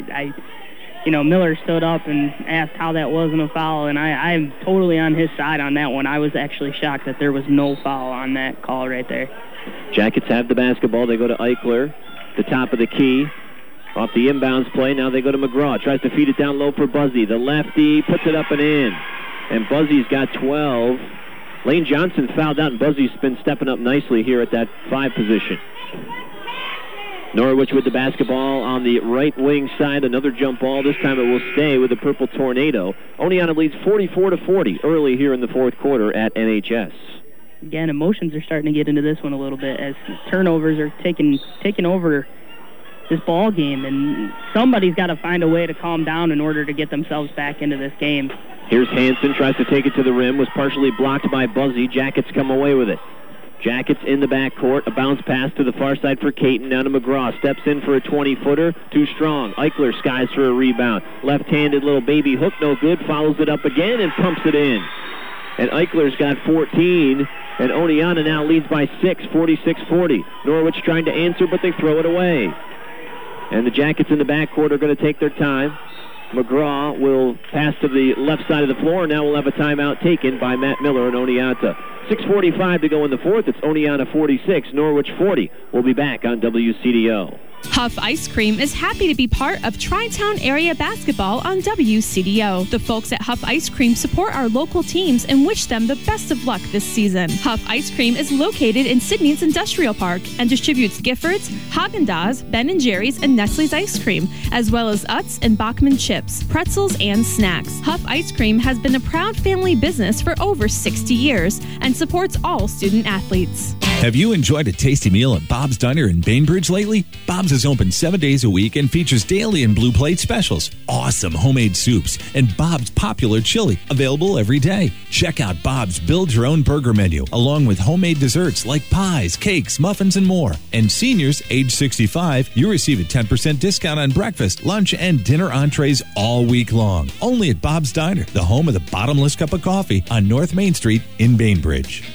Miller stood up and asked how that wasn't a foul, and I'm totally on his side on that one. I was actually shocked that there was no foul on that call right there. Jackets have the basketball. They go to Eichler, the top of the key. Off the inbounds play, now they go to McGraw. Tries to feed it down low for Buzzy. The lefty puts it up and in. And Buzzy's got 12. Lane Johnson fouled out, and Buzzy's been stepping up nicely here at that 5 position. Norwich with the basketball on the right wing side. Another jump ball. This time it will stay with the Purple Tornado. Oneonta leads 44-40 early here in the fourth quarter at NHS. Again, emotions are starting to get into this one a little bit as turnovers are taking over this ball game, and somebody's got to find a way to calm down in order to get themselves back into this game. Here's Hansen, tries to take it to the rim, was partially blocked by Buzzy. Jackets come away with it. Jackets in the backcourt, a bounce pass to the far side for Caton, down to McGraw, steps in for a 20-footer, too strong. Eichler skies for a rebound. Left-handed little baby hook, no good, follows it up again and pumps it in. And Eichler's got 14, and Oneonta now leads by 6, 46-40. Norwich trying to answer, but they throw it away. And the Jackets in the backcourt are going to take their time. McGraw will pass to the left side of the floor. Now we'll have a timeout taken by Matt Miller and Oneonta. 6:45 to go in the fourth. It's Oneonta 46, Norwich 40. We'll be back on WCDO. Huff Ice Cream is happy to be part of Tri-Town area basketball on WCDO. The folks at Huff Ice Cream support our local teams and wish them the best of luck this season. Huff Ice Cream is located in Sydney's Industrial Park and distributes Giffords, Haagen-Dazs, Ben & Jerry's, and Nestle's ice cream, as well as Utz and Bachman chips, pretzels, and snacks. Huff Ice Cream has been a proud family business for over 60 years and supports all student athletes. Have you enjoyed a tasty meal at Bob's Diner in Bainbridge lately? Bob's is open 7 days a week and features daily and blue plate specials, awesome homemade soups, and Bob's popular chili, available every day. Check out Bob's Build Your Own Burger menu, along with homemade desserts like pies, cakes, muffins, and more. And seniors age 65, you receive a 10% discount on breakfast, lunch, and dinner entrees all week long. Only at Bob's Diner, the home of the bottomless cup of coffee on North Main Street in Bainbridge.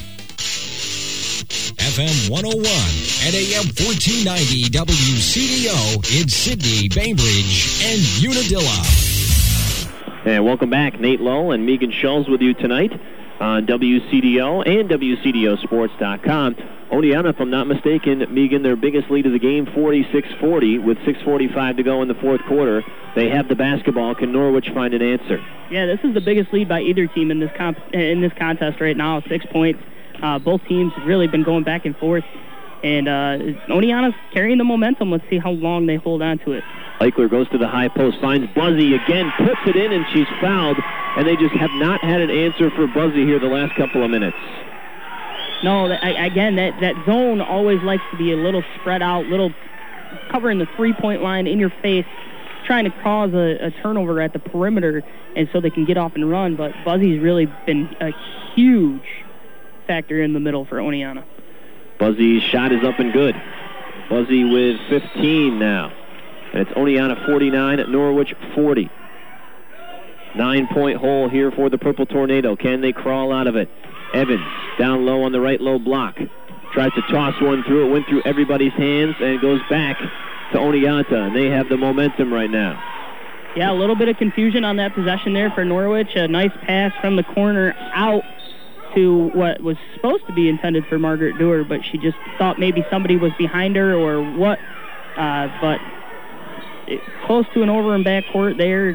FM 101 and AM 1490 WCDO in Sydney, Bainbridge, and Unadilla. And welcome back. Nate Lowe and Megan Schulz with you tonight on WCDO and WCDOsports.com. Oneonta, if I'm not mistaken, Megan, their biggest lead of the game, 46-40, with 6:45 to go in the fourth quarter. They have the basketball. Can Norwich find an answer? Yeah, this is the biggest lead by either team in this contest right now, 6 points. Both teams have really been going back and forth, and Oneonta's carrying the momentum. Let's see how long they hold on to it. Eichler goes to the high post, finds Buzzy again, puts it in, and she's fouled, and they just have not had an answer for Buzzy here the last couple of minutes. No, again, that zone always likes to be a little spread out, little covering the three-point line in your face, trying to cause a turnover at the perimeter, and so they can get off and run, but Buzzy's really been a huge factor in the middle for Oneonta. Buzzy's shot is up and good. Buzzy with 15 now. And it's Oneonta 49 at Norwich 40. 9-point hole here for the Purple Tornado. Can they crawl out of it? Evans down low on the right low block. Tries to toss one through. It went through everybody's hands and goes back to Oneonta. And they have the momentum right now. Yeah, a little bit of confusion on that possession there for Norwich. A nice pass from the corner out to what was supposed to be intended for Margaret Dewar, but she just thought maybe somebody was behind her or what. But close to an over and back court there.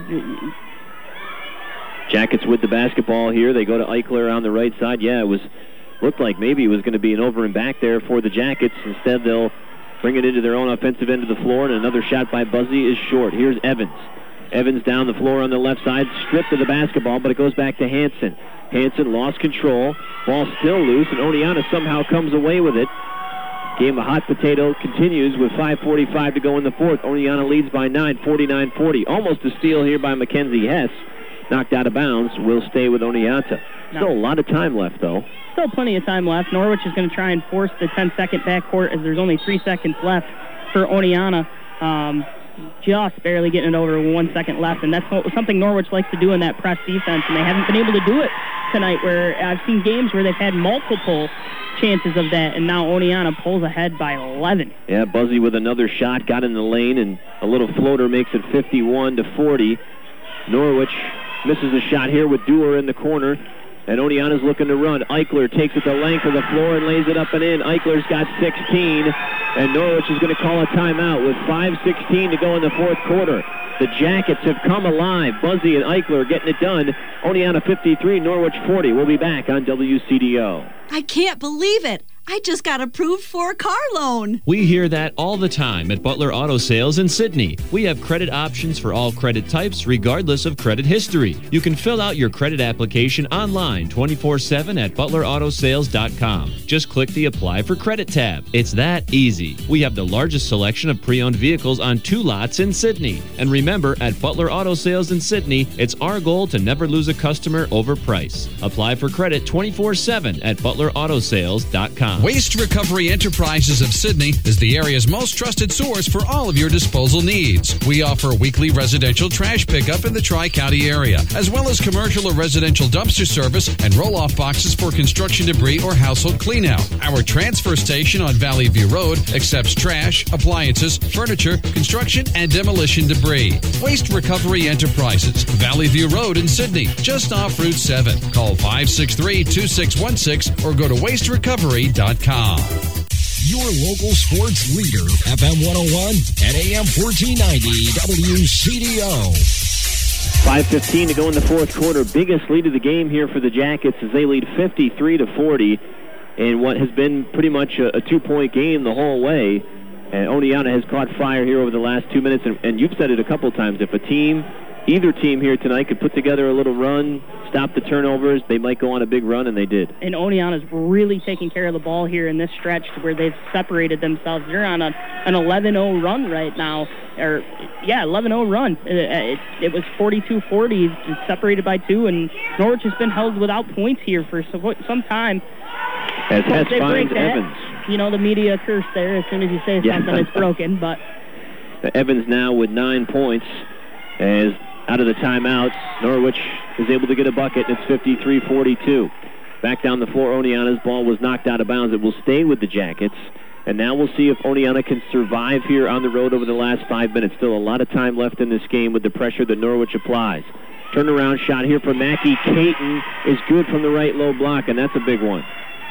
Jackets with the basketball here. They go to Eichler on the right side. Yeah, looked like maybe it was going to be an over and back there for the Jackets. Instead, they'll bring it into their own offensive end of the floor, and another shot by Buzzy is short. Here's Evans. Evans down the floor on the left side, stripped of the basketball, but it goes back to Hansen. Hansen lost control. Ball still loose, and Oneonta somehow comes away with it. Game of hot potato continues with 5:45 to go in the fourth. Oneonta leads by 9, 49-40. Almost a steal here by Mackenzie Hess. Knocked out of bounds. Will stay with Oneonta. Still a lot of time left, though. Still plenty of time left. Norwich is going to try and force the 10-second backcourt as there's only 3 seconds left for Oneonta. Just barely getting it over 1 second left, and that's something Norwich likes to do in that press defense, and they haven't been able to do it tonight, where I've seen games where they've had multiple chances of that, and now Oneonta pulls ahead by 11. Yeah, Buzzy with another shot, got in the lane, and a little floater makes it 51-40. Norwich misses a shot here with Dewar in the corner, and Oneonta's looking to run. Eichler takes it the length of the floor and lays it up and in. Eichler's got 16, and Norwich is going to call a timeout with 5:16 to go in the fourth quarter. The Jackets have come alive. Buzzy and Eichler getting it done. Oneonta 53, Norwich 40. We'll be back on WCDO. I can't believe it. I just got approved for a car loan. We hear that all the time at Butler Auto Sales in Sydney. We have credit options for all credit types, regardless of credit history. You can fill out your credit application online 24/7 at butleраutosales.com. Just click the Apply for Credit tab. It's that easy. We have the largest selection of pre-owned vehicles on 2 lots in Sydney. And remember, at Butler Auto Sales in Sydney, it's our goal to never lose a customer over price. Apply for credit 24/7 at butleраutosales.com. Waste Recovery Enterprises of Sydney is the area's most trusted source for all of your disposal needs. We offer weekly residential trash pickup in the Tri-County area, as well as commercial or residential dumpster service and roll-off boxes for construction debris or household cleanout. Our transfer station on Valley View Road accepts trash, appliances, furniture, construction, and demolition debris. Waste Recovery Enterprises, Valley View Road in Sydney, just off Route 7. Call 563-2616 or go to wasterecovery.com. Your local sports leader, FM 101 and AM 1490 WCDO. 5:15 to go in the fourth quarter. Biggest lead of the game here for the Jackets as they lead 53-40 in what has been pretty much a 2-point game the whole way. And Oneonta has caught fire here over the last 2 minutes. And you've said it a couple times. If either team here tonight could put together a little run, stop the turnovers, they might go on a big run, and they did. And Oneonta's really taking care of the ball here in this stretch to where they've separated themselves. They're on an 11-0 run right now. 11-0 run. It was 42-40, separated by 2, and Norwich has been held without points here for some time. As Hess finds Evans. You know, the media curse there. As soon as you say something, it's broken. But Evans now with 9 points as out of the timeout, Norwich is able to get a bucket, and it's 53-42. Back down the floor, Oneonta's ball was knocked out of bounds. It will stay with the Jackets, and now we'll see if Oneonta can survive here on the road over the last 5 minutes. Still a lot of time left in this game with the pressure that Norwich applies. Turnaround shot here from Mackie Caton is good from the right low block, and that's a big one.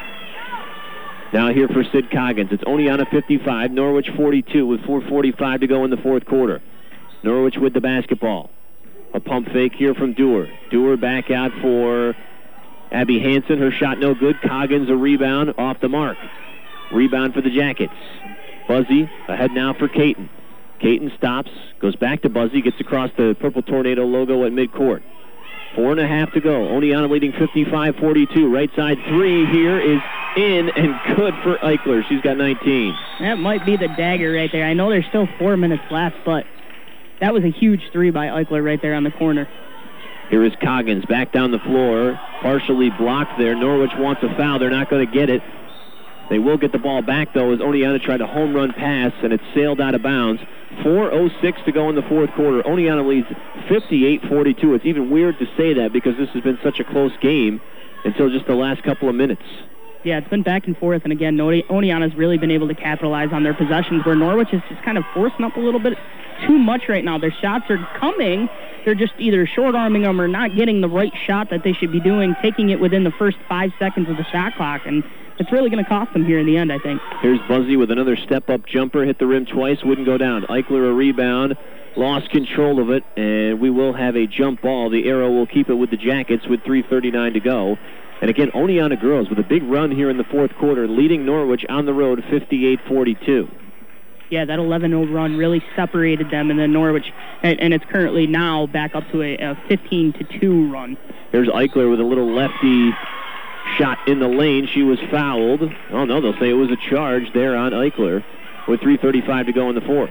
Now here for Sid Coggins. It's Oneonta 55, Norwich 42 with 4:45 to go in the fourth quarter. Norwich with the basketball. A pump fake here from Dewar. Dewar back out for Abby Hansen. Her shot no good. Coggins a rebound off the mark. Rebound for the Jackets. Buzzy ahead now for Caton. Caton stops, goes back to Buzzy, gets across the Purple Tornado logo at midcourt. 4.5 to go. Oneonta leading 55-42. Right side three here is in and good for Eichler. She's got 19. That might be the dagger right there. I know there's still 4 minutes left, but that was a huge three by Eichler right there on the corner. Here is Coggins back down the floor, partially blocked there. Norwich wants a foul. They're not going to get it. They will get the ball back, though, as Oneonta tried a home run pass, and it sailed out of bounds. 4:06 to go in the fourth quarter. Oneonta leads 58-42. It's even weird to say that because this has been such a close game until just the last couple of minutes. Yeah, it's been back and forth, and again, Oneonta's really been able to capitalize on their possessions, where Norwich is just kind of forcing up a little bit too much right now. Their shots are coming. They're just either short-arming them or not getting the right shot that they should be doing, taking it within the first 5 seconds of the shot clock, and it's really going to cost them here in the end, I think. Here's Buzzy with another step-up jumper, hit the rim twice, wouldn't go down. Eichler a rebound, lost control of it, and we will have a jump ball. The arrow will keep it with the Jackets with 3:39 to go. And again, Oneonta girls with a big run here in the fourth quarter, leading Norwich on the road 58-42. Yeah, that 11-0 run really separated them, and then Norwich, and it's currently now back up to a 15-2 run. Here's Eichler with a little lefty shot in the lane. She was fouled. Oh, no, they'll say it was a charge there on Eichler with 3:35 to go in the fourth.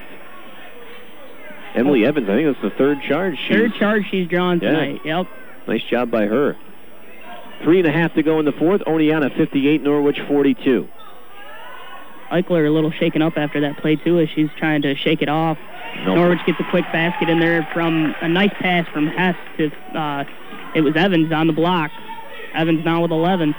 Emily Evans, I think that's the third charge. Third charge she's drawn tonight, yep. Nice job by her. 3.5 to go in the fourth. Oneonta 58, Norwich 42. Eichler a little shaken up after that play, too, as she's trying to shake it off. Norwich gets a quick basket in there from a nice pass from Hess to, it was Evans on the block. Evans now with 11.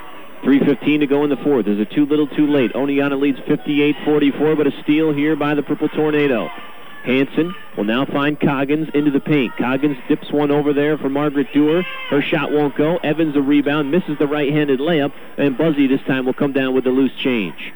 3:15 to go in the fourth. Is it too little, too late? Oneonta leads 58-44, but a steal here by the Purple Tornado. Hanson will now find Coggins into the paint. Coggins dips one over there for Margaret Dewar. Her shot won't go. Evans a rebound, misses the right-handed layup, and Buzzy this time will come down with the loose change.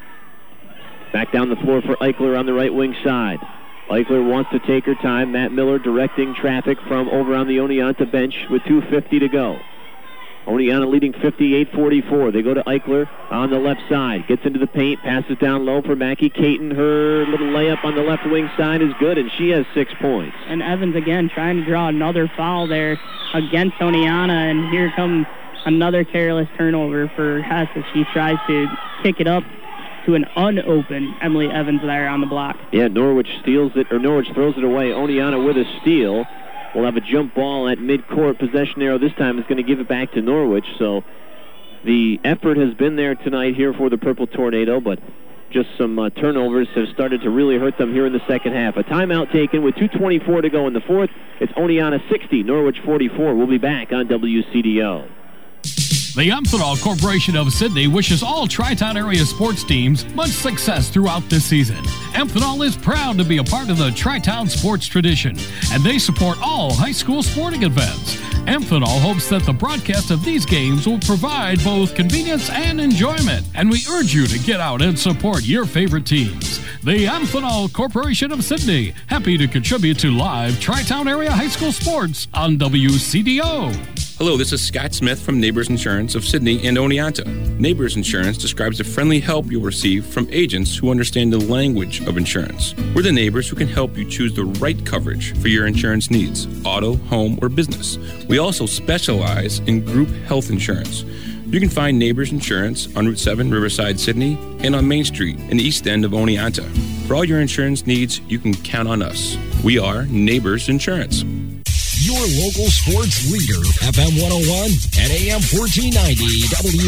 Back down the floor for Eichler on the right wing side. Eichler wants to take her time. Matt Miller directing traffic from over on the Oneonta bench with 2:50 to go. Oneonta leading 58-44. They go to Eichler on the left side. Gets into the paint, passes down low for Mackie Caton. Her little layup on the left wing side is good, and she has 6 points. And Evans again trying to draw another foul there against Oneonta, and here comes another careless turnover for Hess as she tries to kick it up to an unopened Emily Evans there on the block. Yeah, Norwich steals it, or Norwich throws it away. Oneonta with a steal. We'll have a jump ball at midcourt. Possession arrow this time is going to give it back to Norwich. So the effort has been there tonight here for the Purple Tornado, but just some turnovers have started to really hurt them here in the second half. A timeout taken with 2:24 to go in the fourth. It's Oneonta 60, Norwich 44. We'll be back on WCDO. The Amphenol Corporation of Sydney wishes all Tri-Town area sports teams much success throughout this season. Amphenol is proud to be a part of the Tri-Town sports tradition, and they support all high school sporting events. Amphenol hopes that the broadcast of these games will provide both convenience and enjoyment, and we urge you to get out and support your favorite teams. The Amphenol Corporation of Sydney, happy to contribute to live Tri-Town area high school sports on WCDO. Hello, this is Scott Smith from Neighbors Insurance of Sydney and Oneonta. Neighbors Insurance describes the friendly help you'll receive from agents who understand the language of insurance. We're the neighbors who can help you choose the right coverage for your insurance needs, auto, home, or business. We also specialize in group health insurance. You can find Neighbors Insurance on Route 7, Riverside, Sydney, and on Main Street in the east end of Oneonta. For all your insurance needs, you can count on us. We are Neighbors Insurance. Your local sports leader, FM 101 and AM 1490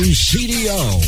WCDO.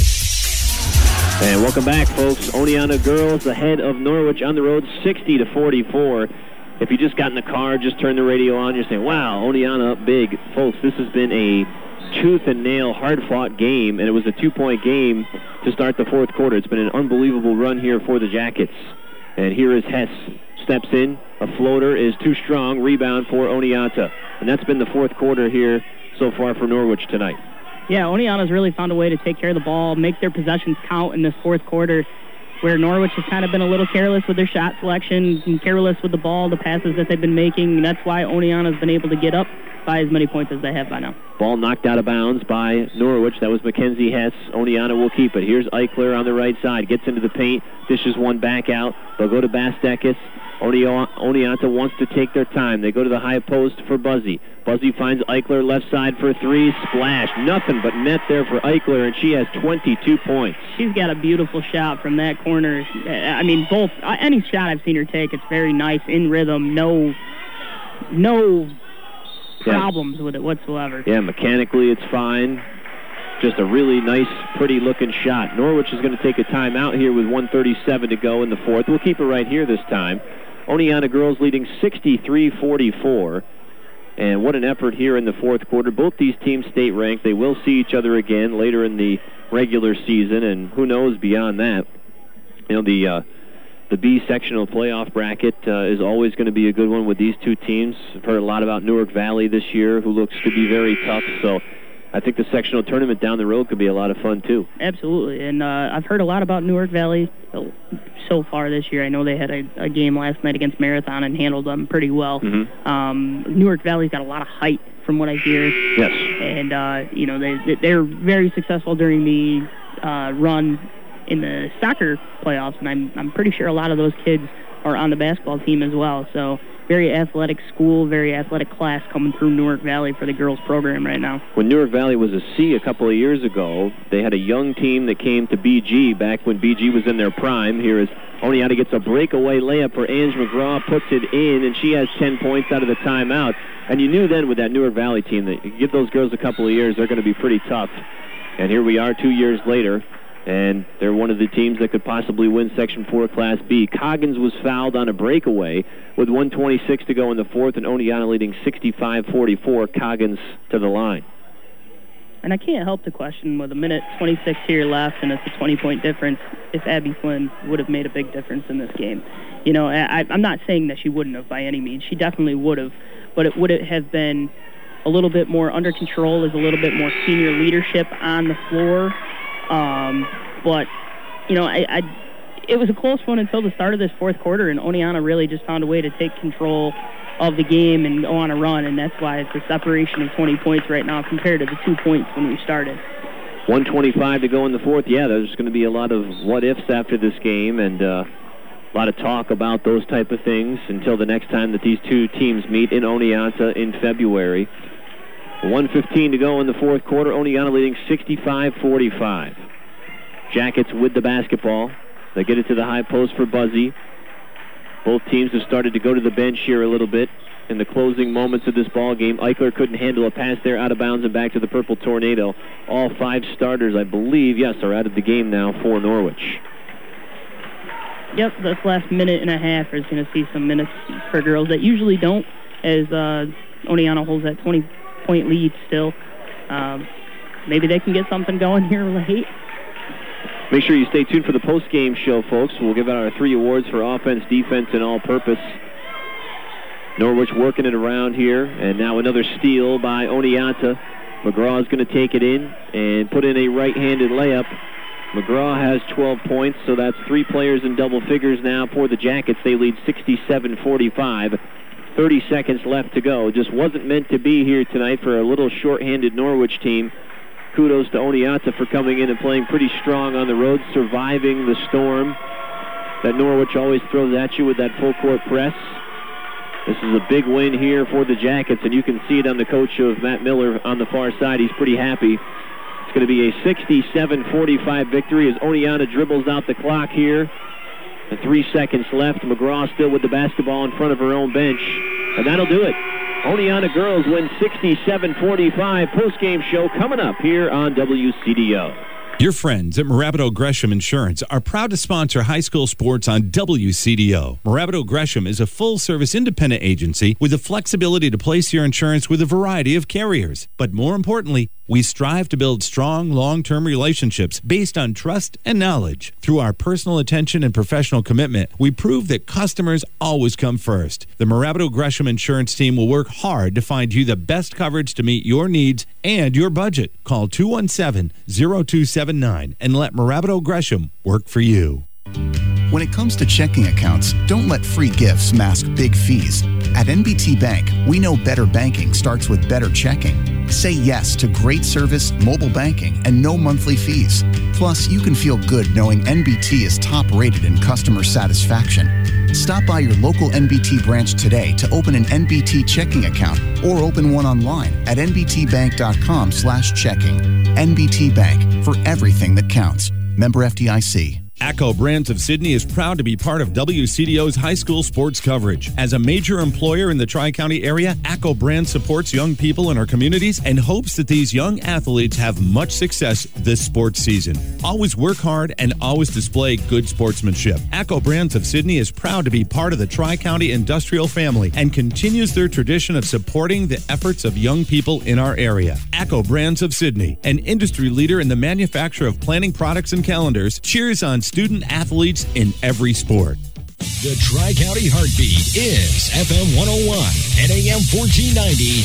And welcome back, folks. Oneonta girls ahead of Norwich on the road, 60-44. If you just got in the car, just turn the radio on, you're saying, wow, Oneonta up big. Folks, this has been a tooth-and-nail, hard-fought game, and it was a 2-point game to start the fourth quarter. It's been an unbelievable run here for the Jackets. And here is Hess. Steps in. A floater is too strong. Rebound for Oneonta. And that's been the fourth quarter here so far for Norwich tonight. Yeah, Oneonta's really found a way to take care of the ball, make their possessions count in this fourth quarter, where Norwich has kind of been a little careless with their shot selection, and careless with the ball, the passes that they've been making. And that's why Oneonta's been able to get up by as many points as they have by now. Ball knocked out of bounds by Norwich. That was Mackenzie Hess. Oneonta will keep it. Here's Eichler on the right side. Gets into the paint. Dishes one back out. They'll go to Bastekis. Oneonta wants to take their time. They go to the high post for Buzzy. Buzzy finds Eichler left side for three. Splash. Nothing but net there for Eichler, and she has 22 points. She's got a beautiful shot from that corner. I mean, both any shot I've seen her take, it's very nice, in rhythm. No problems with it whatsoever. Yeah, mechanically it's fine. Just a really nice, pretty-looking shot. Norwich is going to take a timeout here with 1:37 to go in the fourth. We'll keep it right here this time. Oneonta girls leading 63-44. And what an effort here in the fourth quarter. Both these teams state-ranked. They will see each other again later in the regular season, and who knows beyond that. You know, the B sectional playoff bracket is always going to be a good one with these two teams. I've heard a lot about Newark Valley this year, who looks to be very tough, so I think the sectional tournament down the road could be a lot of fun, too. Absolutely, and I've heard a lot about Newark Valley so far this year. I know they had a game last night against Marathon and handled them pretty well. Mm-hmm. Newark Valley's got a lot of height, from what I hear. Yes. And, you know, they're very successful during the run in the soccer playoffs, and I'm pretty sure a lot of those kids are on the basketball team as well. So very athletic school, very athletic class coming through Newark Valley for the girls program right now. When Newark Valley was a C a couple of years ago, they had a young team that came to BG back when BG was in their prime. Here is Oneonta gets a breakaway layup for Ange McGraw, puts it in, and she has 10 points out of the timeout. And you knew then with that Newark Valley team that you give those girls a couple of years, they're going to be pretty tough. And here we are 2 years later, and they're one of the teams that could possibly win Section 4 Class B. Coggins was fouled on a breakaway with 1:26 to go in the fourth, and Oneonta leading 65-44. Coggins to the line. And I can't help to question, with a minute 26 here left and it's a 20-point difference, if Abby Flynn would have made a big difference in this game. You know, I'm not saying that she wouldn't have by any means. She definitely would have. But would it have been a little bit more under control, as a little bit more senior leadership on the floor? But, you know, it was a close one until the start of this fourth quarter, and Oneonta really just found a way to take control of the game and go on a run, and that's why it's a separation of 20 points right now compared to the 2 points when we started. 1:25 to go in the fourth. Yeah, there's going to be a lot of what-ifs after this game, and a lot of talk about those type of things until the next time that these two teams meet in Oneonta in February. 1:15 to go in the fourth quarter. Oneonta leading 65-45. Jackets with the basketball. They get it to the high post for Buzzy. Both teams have started to go to the bench here a little bit in the closing moments of this ball game. Eichler couldn't handle a pass there, out of bounds and back to the Purple Tornado. All 5 starters, I believe, yes, are out of the game now for Norwich. Yep, this last minute and a half is going to see some minutes for girls that usually don't, as Oneonta holds that 20-point lead still. Maybe they can get something going here late. Make sure you stay tuned for the post-game show, folks. We'll give out our 3 awards for offense, defense, and all-purpose. Norwich working it around here, and now another steal by Oneonta. McGraw is going to take it in and put in a right-handed layup. McGraw has 12 points, so that's 3 players in double figures now for the Jackets. They lead 67-45. 30 seconds left to go. Just wasn't meant to be here tonight for a little short-handed Norwich team. Kudos to Oneonta for coming in and playing pretty strong on the road, surviving the storm that Norwich always throws at you with that full-court press. This is a big win here for the Jackets, and you can see it on the coach of Matt Miller on the far side. He's pretty happy. It's going to be a 67-45 victory as Oneonta dribbles out the clock here. And 3 seconds left. McGraw still with the basketball in front of her own bench. And that'll do it. Oneonta girls win 67-45. Post-game show coming up here on WCDO. Your friends at Morabito Gresham Insurance are proud to sponsor high school sports on WCDO. Morabito Gresham is a full-service independent agency with the flexibility to place your insurance with a variety of carriers. But more importantly, we strive to build strong, long-term relationships based on trust and knowledge. Through our personal attention and professional commitment, we prove that customers always come first. The Morabito Gresham Insurance team will work hard to find you the best coverage to meet your needs and your budget. Call 217-0279 and let Morabito Gresham work for you. When it comes to checking accounts, don't let free gifts mask big fees. At NBT Bank, we know better banking starts with better checking. Say yes to great service, mobile banking, and no monthly fees. Plus, you can feel good knowing NBT is top rated in customer satisfaction. Stop by your local NBT branch today to open an NBT checking account or open one online at nbtbank.com/checking. NBT Bank, for everything that counts. Member FDIC. ACCO Brands of Sydney is proud to be part of WCDO's high school sports coverage. As a major employer in the Tri-County area, ACCO Brands supports young people in our communities and hopes that these young athletes have much success this sports season. Always work hard and always display good sportsmanship. ACCO Brands of Sydney is proud to be part of the Tri-County industrial family and continues their tradition of supporting the efforts of young people in our area. ACCO Brands of Sydney, an industry leader in the manufacture of planning products and calendars, cheers on student athletes in every sport. The Tri-County Heartbeat is FM 101 and AM 1490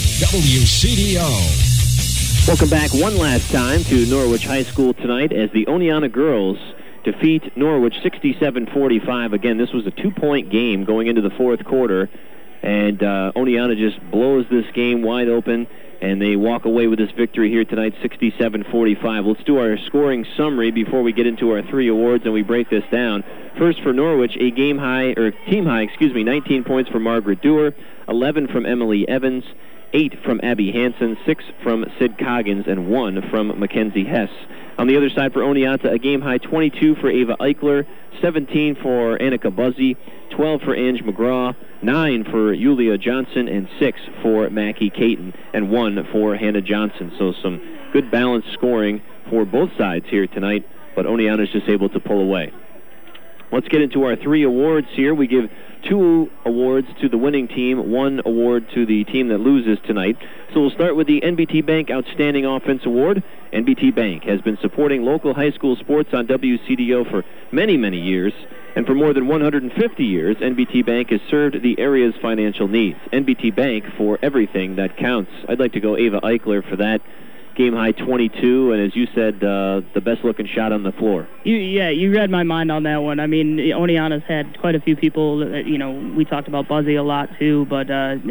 WCDO. Welcome back one last time to Norwich High School tonight as the Oneonta girls defeat Norwich 67-45. Again, this was a 2-point game going into the fourth quarter, and Oneonta just blows this game wide open, and they walk away with this victory here tonight, 67-45. Let's do our scoring summary before we get into our 3 awards and we break this down. First for Norwich, a team high, 19 points from Margaret Dewar, 11 from Emily Evans, 8 from Abby Hansen, 6 from Sid Coggins, and 1 from Mackenzie Hess. On the other side for Oneonta, a game-high 22 for Ava Eichler, 17 for Annika Buzzy, 12 for Ange McGraw, 9 for Yulia Johnson, and 6 for Mackie Caton, and 1 for Hannah Johnson. So some good balanced scoring for both sides here tonight, but Oneonta's just able to pull away. Let's get into our 3 awards here. We give 2 awards to the winning team, 1 award to the team that loses tonight. So we'll start with the NBT Bank Outstanding Offense Award. NBT Bank has been supporting local high school sports on WCDO for many, many years. And for more than 150 years, NBT Bank has served the area's financial needs. NBT Bank for everything that counts. I'd like to go Ava Eichler for that. Game-high 22, and as you said, the best-looking shot on the floor. You read my mind on that one. I mean, Oneonta's had quite a few people. We talked about Buzzy a lot too, but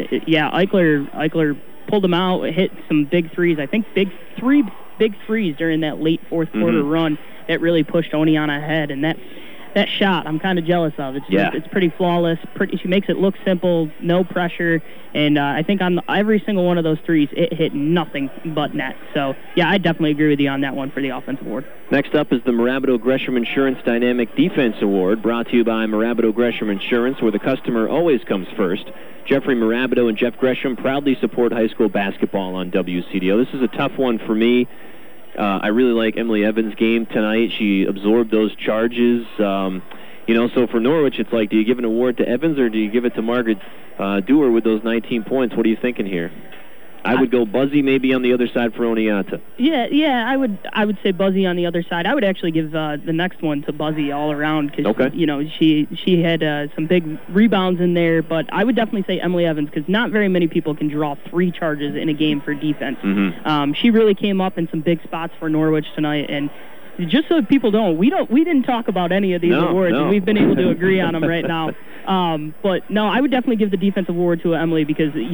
Eichler pulled them out, hit some big threes. I think three big threes during that late fourth quarter run that really pushed Oneonta ahead, and that shot I'm kind of jealous of. It's pretty flawless. She makes it look simple, no pressure, and I think on every single one of those threes, it hit nothing but net. So, I definitely agree with you on that one for the offensive award. Next up is the Mirabito Gresham Insurance Dynamic Defense Award, brought to you by Mirabito Gresham Insurance, where the customer always comes first. Jeffrey Mirabito and Jeff Gresham proudly support high school basketball on WCDO. This is a tough one for me. I really like Emily Evans' game tonight. She absorbed those charges. So for Norwich, it's like, do you give an award to Evans or do you give it to Margaret Dewar with those 19 points? What are you thinking here? I would go Buzzy maybe on the other side for Oneonta. Yeah, I would say Buzzy on the other side. I would actually give the next one to Buzzy all around because she had some big rebounds in there. But I would definitely say Emily Evans because not very many people can draw 3 charges in a game for defense. She really came up in some big spots for Norwich tonight, and just so people don't, we didn't talk about any of these awards, and we've been able to agree on them right now. But no, I would definitely give the defensive award to Emily because you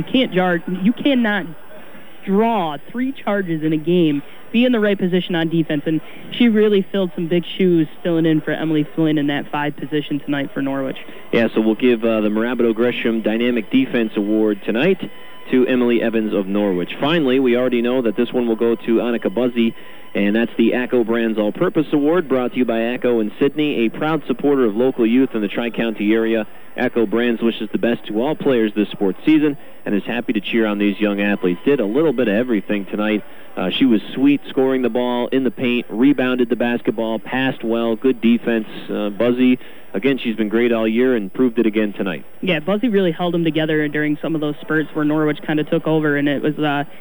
cannot draw 3 charges in a game, be in the right position on defense, and she really filled some big shoes filling in for Emily Flynn in that 5 position tonight for Norwich. Yeah, so we'll give the Mirabito Gresham Dynamic Defense Award tonight to Emily Evans of Norwich. Finally, we already know that this one will go to Annika Buzzy, and that's the ACCO Brands All-Purpose Award, brought to you by ACCO in Sydney, a proud supporter of local youth in the Tri-County area. ACCO Brands wishes the best to all players this sports season and is happy to cheer on these young athletes. Did a little bit of everything tonight. She was sweet, scoring the ball in the paint, rebounded the basketball, passed well, good defense. Buzzy, again, she's been great all year and proved it again tonight. Yeah, Buzzy really held them together during some of those spurts where Norwich kind of took over, and it was...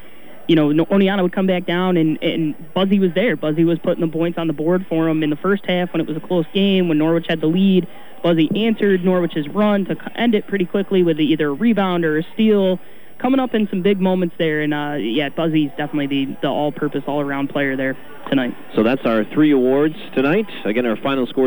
Oneonta would come back down, and Buzzy was there. Buzzy was putting the points on the board for them in the first half when it was a close game, when Norwich had the lead. Buzzy answered Norwich's run to end it pretty quickly with either a rebound or a steal, coming up in some big moments there. And, Buzzy's definitely the all-purpose, all-around player there tonight. So that's our 3 awards tonight. Again, our final score,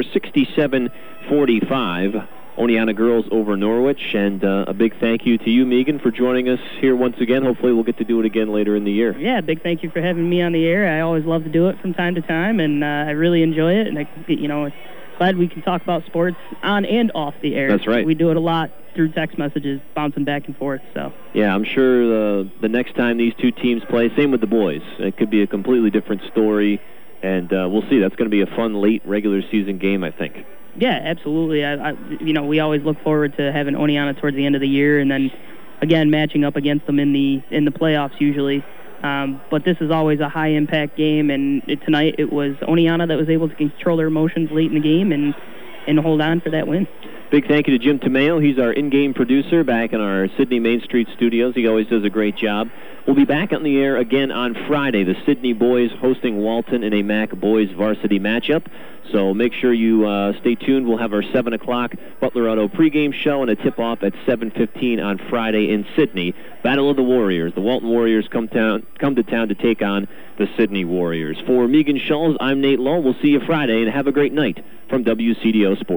67-45. Oneonta girls over Norwich, and a big thank you to you, Megan, for joining us here once again. Hopefully we'll get to do it again later in the year. Yeah, big thank you for having me on the air. I always love to do it from time to time, and I really enjoy it, and glad we can talk about sports on and off the air. That's right. We do it a lot through text messages, bouncing back and forth. So yeah, I'm sure the next time these 2 teams play, same with the boys, it could be a completely different story, and we'll see. That's going to be a fun late regular season game, I think. Yeah, absolutely. We always look forward to having Oneonta towards the end of the year, and then again matching up against them in the playoffs usually. But this is always a high impact game, and tonight it was Oneonta that was able to control their emotions late in the game and hold on for that win. Big thank you to Jim Tomeo. He's our in-game producer back in our Sydney Main Street studios. He always does a great job. We'll be back on the air again on Friday. The Sydney boys hosting Walton in a MAC boys varsity matchup. So make sure you stay tuned. We'll have our 7 o'clock Butler Auto pregame show and a tip-off at 7:15 on Friday in Sydney. Battle of the Warriors. The Walton Warriors come to town to take on the Sydney Warriors. For Megan Schulz, I'm Nate Lowe. We'll see you Friday, and have a great night from WCDO Sports.